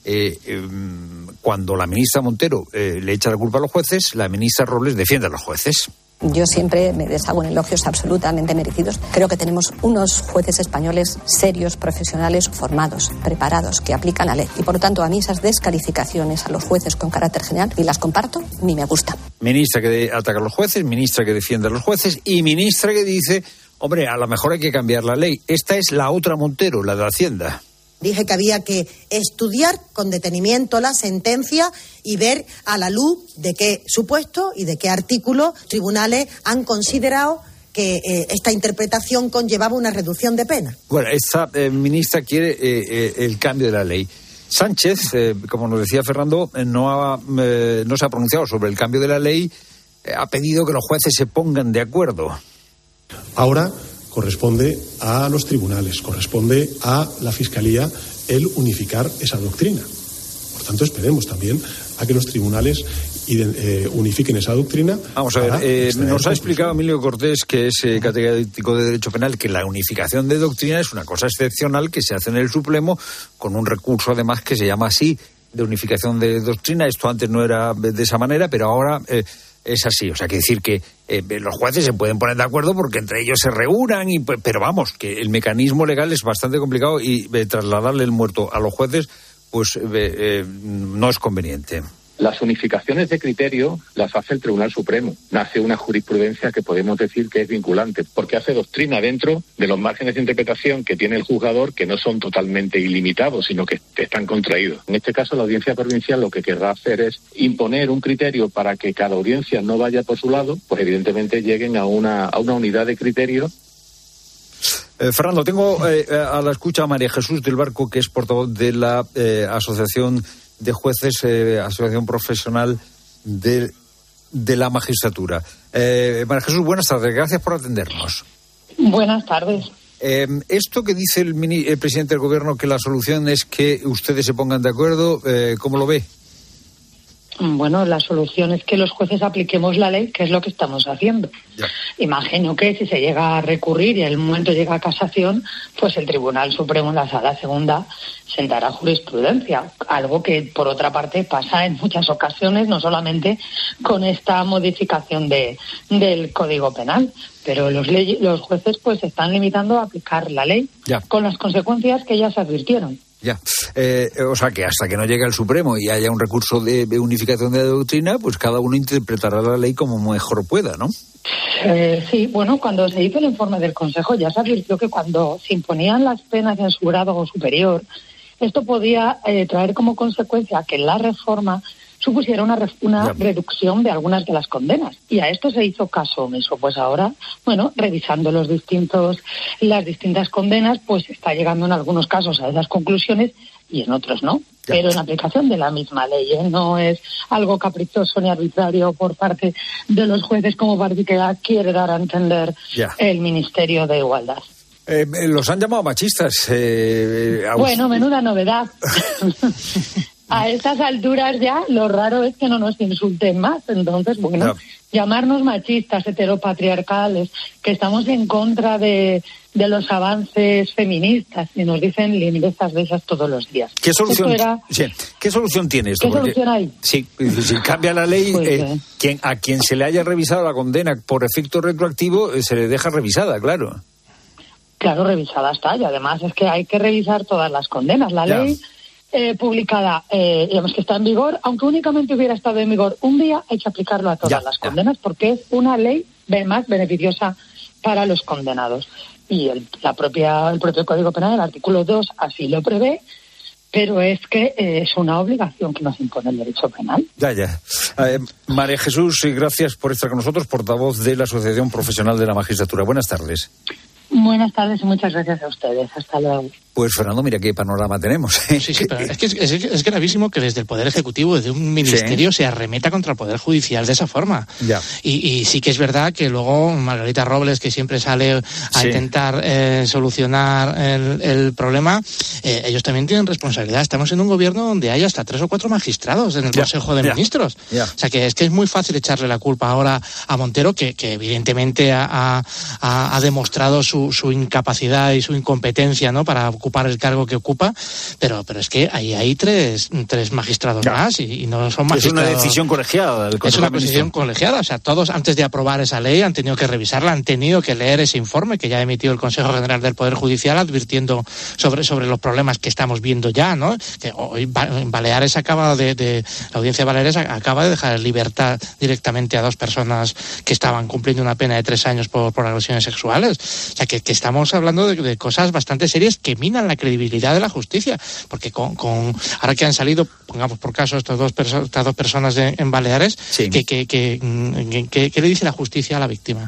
cuando la ministra Montero le echa la culpa a los jueces, la ministra Robles defiende a los jueces. Yo siempre me deshago en elogios absolutamente merecidos. Creo que tenemos unos jueces españoles serios, profesionales, formados, preparados, que aplican la ley. Y por lo tanto, a mí esas descalificaciones a los jueces con carácter general ni las comparto ni me gustan. Ministra que ataca a los jueces, ministra que defiende a los jueces y ministra que dice, hombre, a lo mejor hay que cambiar la ley. Esta es la otra Montero, la de Hacienda. Dije que había que estudiar con detenimiento la sentencia y ver a la luz de qué supuesto y de qué artículo tribunales han considerado que esta interpretación conllevaba una reducción de pena. Bueno, esta ministra quiere el cambio de la ley. Sánchez, como nos decía Fernando, no se ha pronunciado sobre el cambio de la ley, ha pedido que los jueces se pongan de acuerdo. Ahora corresponde a los tribunales, corresponde a la Fiscalía el unificar esa doctrina. Por tanto, esperemos también a que los tribunales unifiquen esa doctrina. Vamos a ver, nos ha explicado Emilio Cortés, que es catedrático de Derecho Penal, que la unificación de doctrina es una cosa excepcional que se hace en el Supremo con un recurso, además, que se llama así, de unificación de doctrina. Esto antes no era de esa manera, pero ahora... es así, o sea, que decir que los jueces se pueden poner de acuerdo porque entre ellos se reúnan, pero vamos, que el mecanismo legal es bastante complicado y trasladarle el muerto a los jueces, pues no es conveniente. Las unificaciones de criterio las hace el Tribunal Supremo. Nace una jurisprudencia que podemos decir que es vinculante, porque hace doctrina dentro de los márgenes de interpretación que tiene el juzgador, que no son totalmente ilimitados, sino que están contraídos. En este caso, la audiencia provincial lo que querrá hacer es imponer un criterio para que cada audiencia no vaya por su lado, pues evidentemente lleguen a una unidad de criterio. Fernando, tengo a la escucha a María Jesús del Barco, que es portavoz de la Asociación de Jueces, Asociación Profesional de la Magistratura. María Jesús, buenas tardes, gracias por atendernos. Buenas tardes. Esto que dice el presidente del Gobierno, que la solución es que ustedes se pongan de acuerdo, ¿cómo lo ve? Bueno, la solución es que los jueces apliquemos la ley, que es lo que estamos haciendo. Ya. Imagino que si se llega a recurrir y el momento llega a casación, pues el Tribunal Supremo en la Sala Segunda sentará jurisprudencia, algo que por otra parte pasa en muchas ocasiones, no solamente con esta modificación del Código Penal, pero los jueces pues se están limitando a aplicar la ley, ya, con las consecuencias que ya se advirtieron. Ya, o sea que hasta que no llegue al Supremo y haya un recurso de unificación de la doctrina, pues cada uno interpretará la ley como mejor pueda, ¿no? Sí, bueno, cuando se hizo el informe del Consejo ya se advirtió que cuando se imponían las penas en su grado superior, esto podía traer como consecuencia que la reforma supusiera una reducción de algunas de las condenas. Y a esto se hizo caso omiso. Pues ahora, bueno, revisando las distintas condenas, pues está llegando en algunos casos a esas conclusiones y en otros no. Ya. Pero en aplicación de la misma ley, no es algo caprichoso ni arbitrario por parte de los jueces, como parece que quiere dar a entender el Ministerio de Igualdad. Los han llamado machistas. Bueno, menuda novedad. A estas alturas ya lo raro es que no nos insulten más. Entonces, bueno, llamarnos machistas, heteropatriarcales, que estamos en contra de los avances feministas y nos dicen lindezas de esas todos los días. ¿Qué solución, ¿Qué solución tiene esto? ¿Qué solución hay? Si cambia la ley, pues, a quien se le haya revisado la condena por efecto retroactivo, se le deja revisada, claro. Claro, revisada está, y además es que hay que revisar todas las condenas. La ley publicada, digamos que está en vigor, aunque únicamente hubiera estado en vigor un día, hay que aplicarlo a todas las condenas, porque es una ley más beneficiosa para los condenados. Y el propio Código Penal, el artículo 2, así lo prevé, pero es que es una obligación que nos impone el derecho penal. María Jesús, gracias por estar con nosotros, portavoz de la Asociación Profesional de la Magistratura. Buenas tardes. Buenas tardes y muchas gracias a ustedes. Hasta luego. Pues Fernando, mira qué panorama tenemos. Sí, pero es gravísimo que desde el Poder Ejecutivo, desde un ministerio, se arremeta contra el Poder Judicial de esa forma. Y sí que es verdad que luego Margarita Robles, que siempre sale a intentar solucionar el problema, ellos también tienen responsabilidad. Estamos en un gobierno donde hay hasta 3 o 4 magistrados en el Consejo de Ministros. O sea que es muy fácil echarle la culpa ahora a Montero, que evidentemente ha demostrado su incapacidad y su incompetencia, ¿no?, para ocupar el cargo que ocupa, pero es que ahí hay tres magistrados más y no son magistrados. Es una decisión colegiada del Consejo. Es una decisión colegiada, o sea, todos antes de aprobar esa ley han tenido que revisarla, han tenido que leer ese informe que ya ha emitido el Consejo General del Poder Judicial advirtiendo sobre los problemas que estamos viendo ya, ¿no? Que hoy Baleares la Audiencia de Baleares acaba de dejar en libertad directamente a 2 personas que estaban cumpliendo una pena de 3 años por agresiones sexuales. O sea, que estamos hablando de cosas bastante serias que minan la credibilidad de la justicia, porque ahora que han salido, pongamos por caso estas dos personas en Baleares, ¿qué le dice la justicia a la víctima?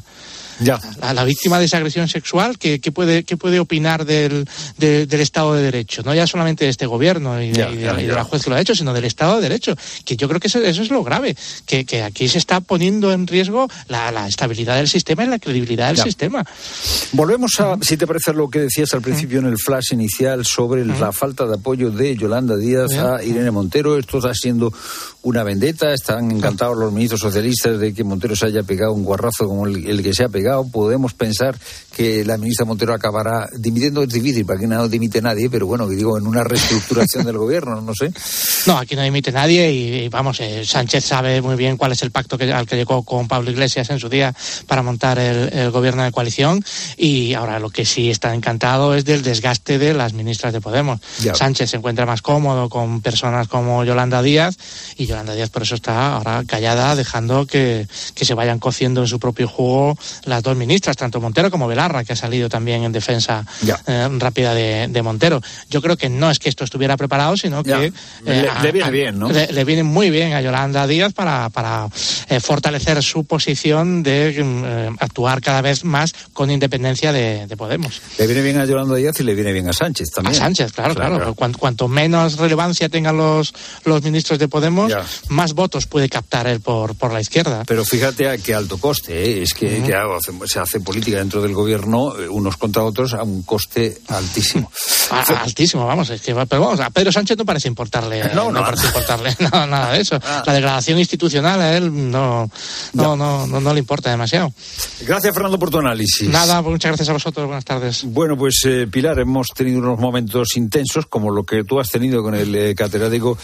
La víctima de esa agresión sexual, ¿qué puede opinar del Estado de Derecho? No ya solamente de este gobierno y de la juez que lo ha hecho, sino del Estado de Derecho. Que yo creo que eso es lo grave, que aquí se está poniendo en riesgo la estabilidad del sistema y la credibilidad del sistema. Volvemos a, si te parece, lo que decías al principio en el flash inicial sobre la falta de apoyo de Yolanda Díaz a Irene Montero. Esto está siendo una vendetta. Están encantados los ministros socialistas de que Montero se haya pegado un guarrazo como el que se ha pegado. Podemos pensar que la ministra Montero acabará dimitiendo. Es difícil, para que no dimite nadie, pero bueno, que digo, en una reestructuración del gobierno, no sé. No, aquí no dimite nadie y vamos, Sánchez sabe muy bien cuál es el pacto al que llegó con Pablo Iglesias en su día para montar el gobierno de coalición, y ahora lo que sí está encantado es del desgaste de las ministras de Podemos. Sánchez se encuentra más cómodo con personas como Yolanda Díaz, y Yolanda Díaz por eso está ahora callada, dejando que se vayan cociendo en su propio jugo las 2 ministras, tanto Montero como Belarra, que ha salido también en defensa rápida de Montero. Yo creo que no es que esto estuviera preparado, sino que le viene bien, ¿no? Le viene muy bien a Yolanda Díaz para fortalecer su posición de actuar cada vez más con independencia de Podemos. Le viene bien a Yolanda Díaz y le viene bien a Sánchez también. A Sánchez, claro. Cuanto menos relevancia tengan los ministros de Podemos, más votos puede captar él por la izquierda. Pero fíjate a qué alto coste, es que se hace política dentro del gobierno, unos contra otros, a un coste altísimo. Altísimo, vamos, es que, pero vamos, a Pedro Sánchez no parece importarle, no parece importarle nada de eso. La degradación institucional a él no le importa demasiado. Gracias, Fernando, por tu análisis. Nada, pues muchas gracias a vosotros, buenas tardes. Bueno, pues Pilar, hemos tenido unos momentos intensos, como lo que tú has tenido con el catedrático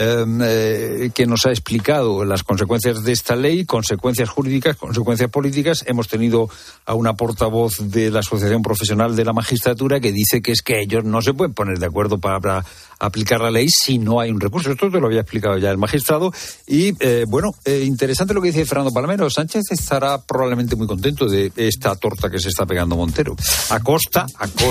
que nos ha explicado las consecuencias de esta ley, consecuencias jurídicas, consecuencias políticas. Hemos tenido a una portavoz de la Asociación Profesional de la Magistratura que dice que es que ellos no se pueden poner de acuerdo para aplicar la ley si no hay un recurso. Esto te lo había explicado ya el magistrado. Y, interesante lo que dice Fernando Palmero. Sánchez estará probablemente muy contento de esta torta que se está pegando Montero, a costa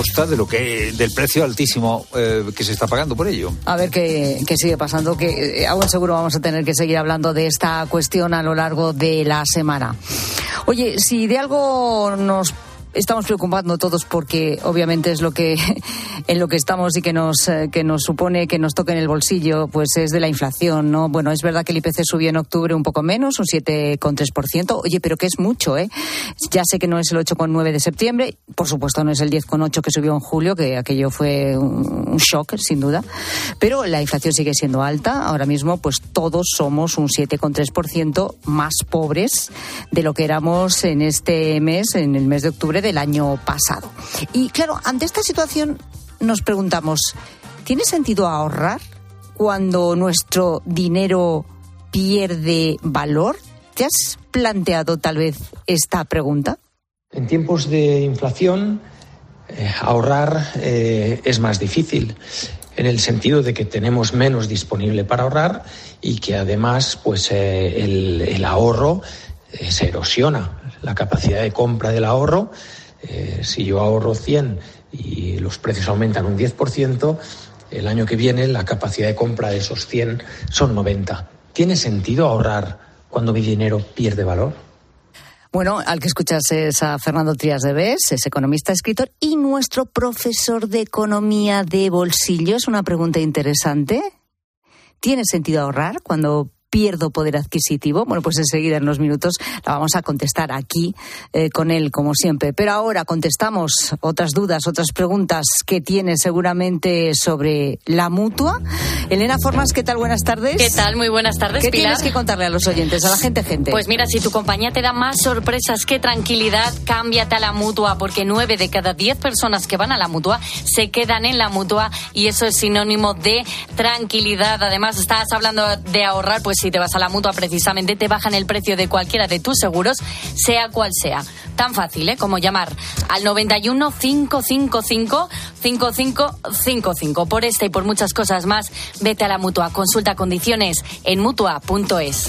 del precio altísimo que se está pagando por ello. A ver qué sigue pasando, que aún seguro vamos a tener que seguir hablando de esta cuestión a lo largo de la semana. Oye, si de algo nos estamos preocupando todos, porque obviamente es en lo que estamos y que nos supone que nos toque en el bolsillo, pues es de la inflación, ¿no? Bueno, es verdad que el IPC subió en octubre un poco menos, un 7,3%. Oye, pero que es mucho, ¿eh? Ya sé que no es el 8,9 de septiembre, por supuesto no es el 10,8 que subió en julio, que aquello fue un shock, sin duda. Pero la inflación sigue siendo alta. Ahora mismo, pues todos somos un 7,3% más pobres de lo que éramos en este mes, en el mes de octubre del año pasado. Y claro, ante esta situación nos preguntamos, ¿tiene sentido ahorrar cuando nuestro dinero pierde valor? ¿Te has planteado tal vez esta pregunta? En tiempos de inflación, ahorrar es más difícil, en el sentido de que tenemos menos disponible para ahorrar y que además pues el ahorro se erosiona. La capacidad de compra del ahorro, si yo ahorro 100 y los precios aumentan un 10%, el año que viene la capacidad de compra de esos 100 son 90. ¿Tiene sentido ahorrar cuando mi dinero pierde valor? Bueno, al que escuchas es a Fernando Trías de Bes, es economista, escritor y nuestro profesor de economía de bolsillo. Es una pregunta interesante. ¿Tiene sentido ahorrar cuando pierdo poder adquisitivo? Bueno, pues enseguida, en unos minutos, la vamos a contestar aquí con él, como siempre. Pero ahora contestamos otras dudas, otras preguntas que tiene seguramente sobre la Mutua. Elena Formas, ¿qué tal? Buenas tardes. ¿Qué tal? Muy buenas tardes, ¿Qué Pilar? tienes que contarle a los oyentes, a la gente? Pues mira, si tu compañía te da más sorpresas que tranquilidad, cámbiate a la Mutua, porque 9 de cada 10 personas que van a la Mutua se quedan en la Mutua, y eso es sinónimo de tranquilidad. Además, estás hablando de ahorrar, pues si te vas a la Mutua, precisamente te bajan el precio de cualquiera de tus seguros, sea cual sea. Tan fácil, como llamar al 91 555 5555. Por esta y por muchas cosas más, vete a la Mutua. Consulta condiciones en mutua.es.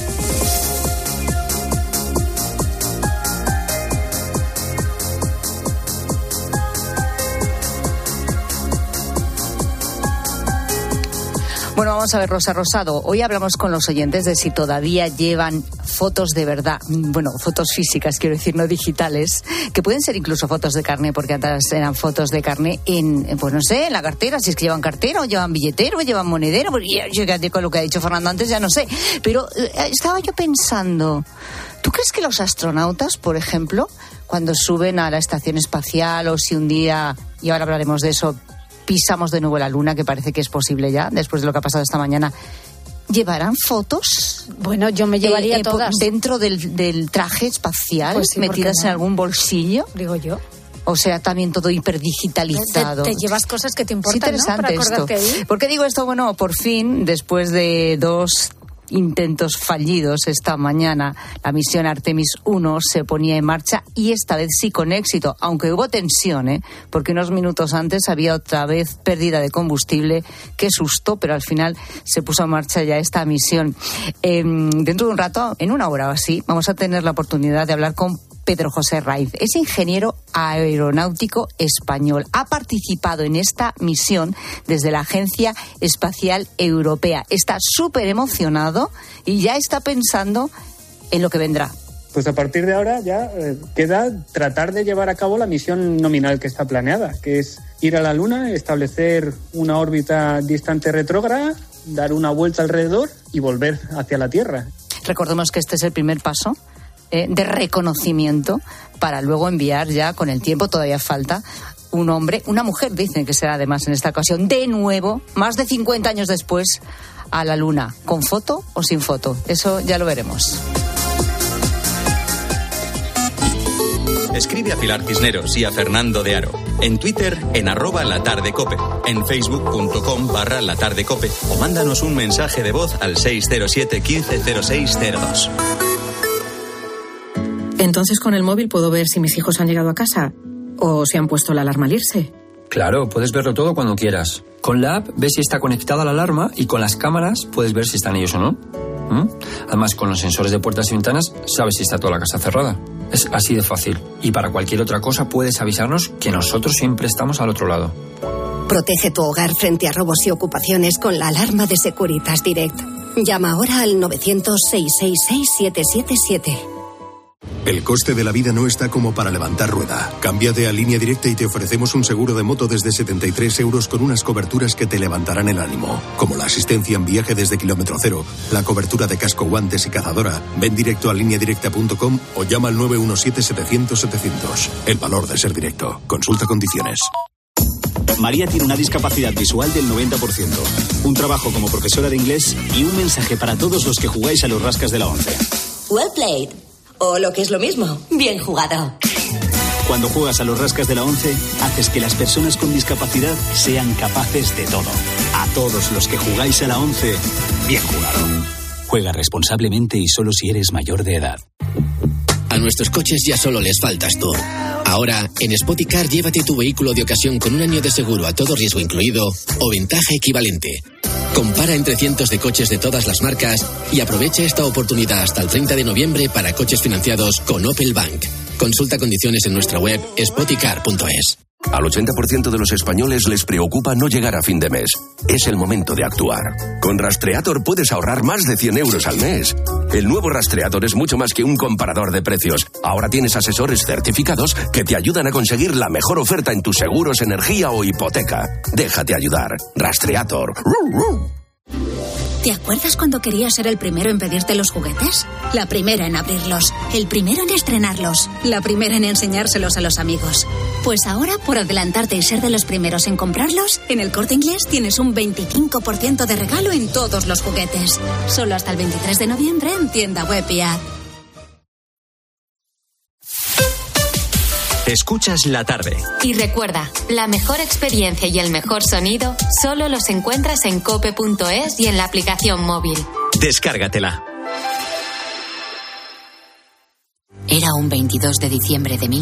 Bueno, vamos a ver, Rosa Rosado. Hoy hablamos con los oyentes de si todavía llevan fotos de verdad, bueno, fotos físicas, quiero decir, no digitales, que pueden ser incluso fotos de carné, porque antes eran fotos de carné pues no sé, en la cartera, si es que llevan cartera o llevan billetero o llevan monedero, porque yo con lo que ha dicho Fernando antes ya no sé. Pero estaba yo pensando, ¿tú crees que los astronautas, por ejemplo, cuando suben a la estación espacial, o si un día, y ahora hablaremos de eso, pisamos de nuevo la Luna, que parece que es posible ya, después de lo que ha pasado esta mañana, ¿llevarán fotos? Bueno, yo me llevaría todas. ¿Dentro del traje espacial, pues sí, metidas en algún bolsillo? Digo yo. O sea, también todo hiperdigitalizado. Te llevas cosas que te importan, es interesante, ¿no? Para acordarte ahí. ¿Por qué digo esto? Bueno, por fin, después de 2 intentos fallidos esta mañana, la misión Artemis 1 se ponía en marcha, y esta vez sí con éxito, aunque hubo tensión, porque unos minutos antes había otra vez pérdida de combustible. Qué susto, pero al final se puso en marcha ya esta misión. Dentro de un rato, en una hora o así, vamos a tener la oportunidad de hablar con Pedro José Raiz. Es ingeniero aeronáutico español. Ha participado en esta misión desde la Agencia Espacial Europea. Está súper emocionado y ya está pensando en lo que vendrá. Pues a partir de ahora ya queda tratar de llevar a cabo la misión nominal que está planeada, que es ir a la Luna, establecer una órbita distante retrógrada, dar una vuelta alrededor y volver hacia la Tierra. Recordemos que este es el primer paso de reconocimiento para luego enviar ya con el tiempo, todavía falta, un hombre, una mujer, dicen que será además en esta ocasión, de nuevo, más de 50 años después, a la Luna, con foto o sin foto. Eso ya lo veremos. Escribe a Pilar Cisneros y a Fernando de Aro. En Twitter, en @latardecope. En facebook.com/latardecope. O mándanos un mensaje de voz al 607 15 0602. Entonces, con el móvil puedo ver si mis hijos han llegado a casa o si han puesto la alarma al irse. Claro, puedes verlo todo cuando quieras. Con la app ves si está conectada la alarma y con las cámaras puedes ver si están ellos o no. Además, con los sensores de puertas y ventanas sabes si está toda la casa cerrada. Es así de fácil. Y para cualquier otra cosa puedes avisarnos, que nosotros siempre estamos al otro lado. Protege tu hogar frente a robos y ocupaciones con la alarma de Securitas Direct. Llama ahora al 900-666-777. El coste de la vida no está como para levantar rueda. Cámbiate a Línea Directa y te ofrecemos un seguro de moto desde 73 euros con unas coberturas que te levantarán el ánimo. Como la asistencia en viaje desde kilómetro cero, la cobertura de casco, guantes y cazadora. Ven directo a lineadirecta.com o llama al 917-700-700. El valor de ser directo. Consulta condiciones. María tiene una discapacidad visual del 90%, un trabajo como profesora de inglés y un mensaje para todos los que jugáis a los rascas de la 11. Well played. O lo que es lo mismo, bien jugado. Cuando juegas a los rascas de la 11, haces que las personas con discapacidad sean capaces de todo. A todos los que jugáis a la 11, bien jugado. Juega responsablemente y solo si eres mayor de edad. A nuestros coches ya solo les faltas tú. Ahora, en Spoticar, llévate tu vehículo de ocasión con un año de seguro a todo riesgo incluido o ventaja equivalente. Compara entre cientos de coches de todas las marcas y aprovecha esta oportunidad hasta el 30 de noviembre para coches financiados con Opel Bank. Consulta condiciones en nuestra web spoticar.es. Al 80% de los españoles les preocupa no llegar a fin de mes. Es el momento de actuar. Con Rastreator puedes ahorrar más de 100 euros al mes. El nuevo Rastreator es mucho más que un comparador de precios. Ahora tienes asesores certificados que te ayudan a conseguir la mejor oferta en tus seguros, energía o hipoteca. Déjate ayudar. Rastreator. ¿Te acuerdas cuando querías ser el primero en pedirte los juguetes? La primera en abrirlos, el primero en estrenarlos, la primera en enseñárselos a los amigos. Pues ahora, por adelantarte y ser de los primeros en comprarlos, en El Corte Inglés tienes un 25% de regalo en todos los juguetes. Solo hasta el 23 de noviembre en tienda web y app. Escuchas La Tarde. Y recuerda, la mejor experiencia y el mejor sonido solo los encuentras en cope.es y en la aplicación móvil. Descárgatela. Era un 22 de diciembre de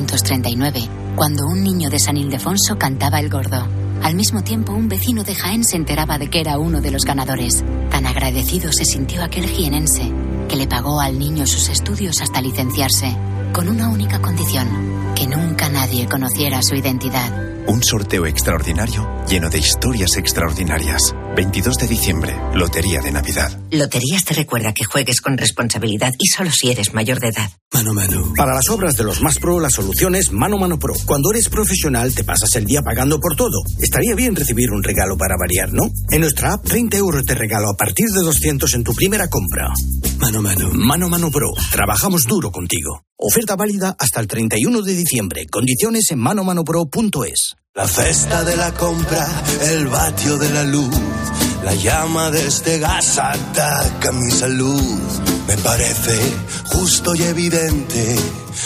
1939, cuando un niño de San Ildefonso cantaba El Gordo. Al mismo tiempo, un vecino de Jaén se enteraba de que era uno de los ganadores. Tan agradecido se sintió aquel jienense, que le pagó al niño sus estudios hasta licenciarse, con una única condición: que nunca nadie conociera su identidad. Un sorteo extraordinario lleno de historias extraordinarias. 22 de diciembre, Lotería de Navidad. Loterías te recuerda que juegues con responsabilidad y solo si eres mayor de edad. Mano Mano. Para las obras de los más pro, la solución es Mano Mano Pro. Cuando eres profesional, te pasas el día pagando por todo. Estaría bien recibir un regalo para variar, ¿no? En nuestra app, 30 euros de regalo a partir de 200 en tu primera compra. Mano Mano. Mano Mano Pro. Trabajamos duro contigo. Oferta válida hasta el 31 de diciembre. Condiciones en manomanopro.es. La cesta de la compra, el vatio de la luz, la llama de este gas ataca mi salud. Me parece justo y evidente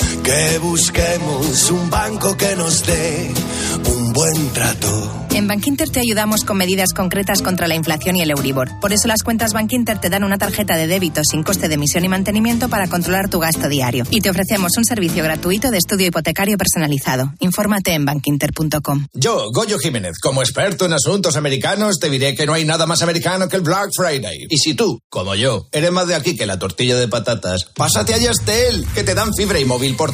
que busquemos un banco que nos dé un buen trato. En Bankinter te ayudamos con medidas concretas contra la inflación y el Euribor. Por eso las cuentas Bankinter te dan una tarjeta de débito sin coste de emisión y mantenimiento para controlar tu gasto diario. Y te ofrecemos un servicio gratuito de estudio hipotecario personalizado. Infórmate en bankinter.com. Yo, Goyo Jiménez, como experto en asuntos americanos, te diré que no hay nada más americano que el Black Friday. Y si tú, como yo, eres más de aquí que la tortilla de patatas, pásate a Yastel, que te dan fibra y móvil por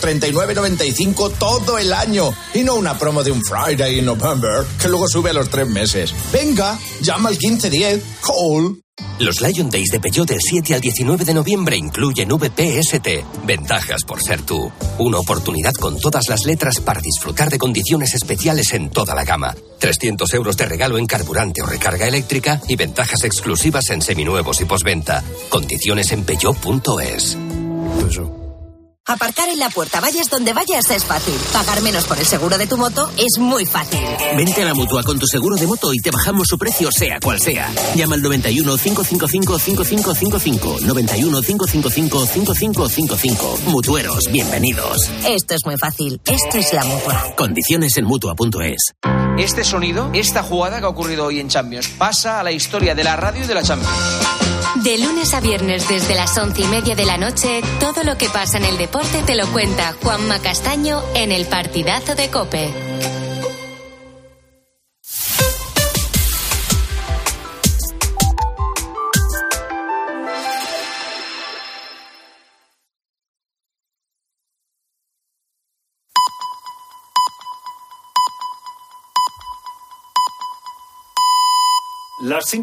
$39.95 todo el año. Y no una promo de un Friday in November, que luego sube a los 3 meses. Venga, llama al 1510, call. Los Lion Days de Peugeot del 7 al 19 de noviembre incluyen VPST. Ventajas por ser tú. Una oportunidad con todas las letras para disfrutar de condiciones especiales en toda la gama. 300 euros de regalo en carburante o recarga eléctrica y ventajas exclusivas en seminuevos y postventa. Condiciones en Peugeot.es. Aparcar en la puerta, vayas donde vayas, es fácil. Pagar menos por el seguro de tu moto es muy fácil. Vente a la Mutua con tu seguro de moto y te bajamos su precio sea cual sea. Llama al 91 555 5555. 91 555 5555. Mutueros, bienvenidos. Esto es muy fácil. Esto es la Mutua. Condiciones en Mutua.es. Este sonido, esta jugada que ha ocurrido hoy en Champions, pasa a la historia de la radio y de la Champions. De lunes a viernes desde las 11:30 de la noche, todo lo que pasa en el deporte te lo cuenta Juanma Castaño en El Partidazo de COPE. Las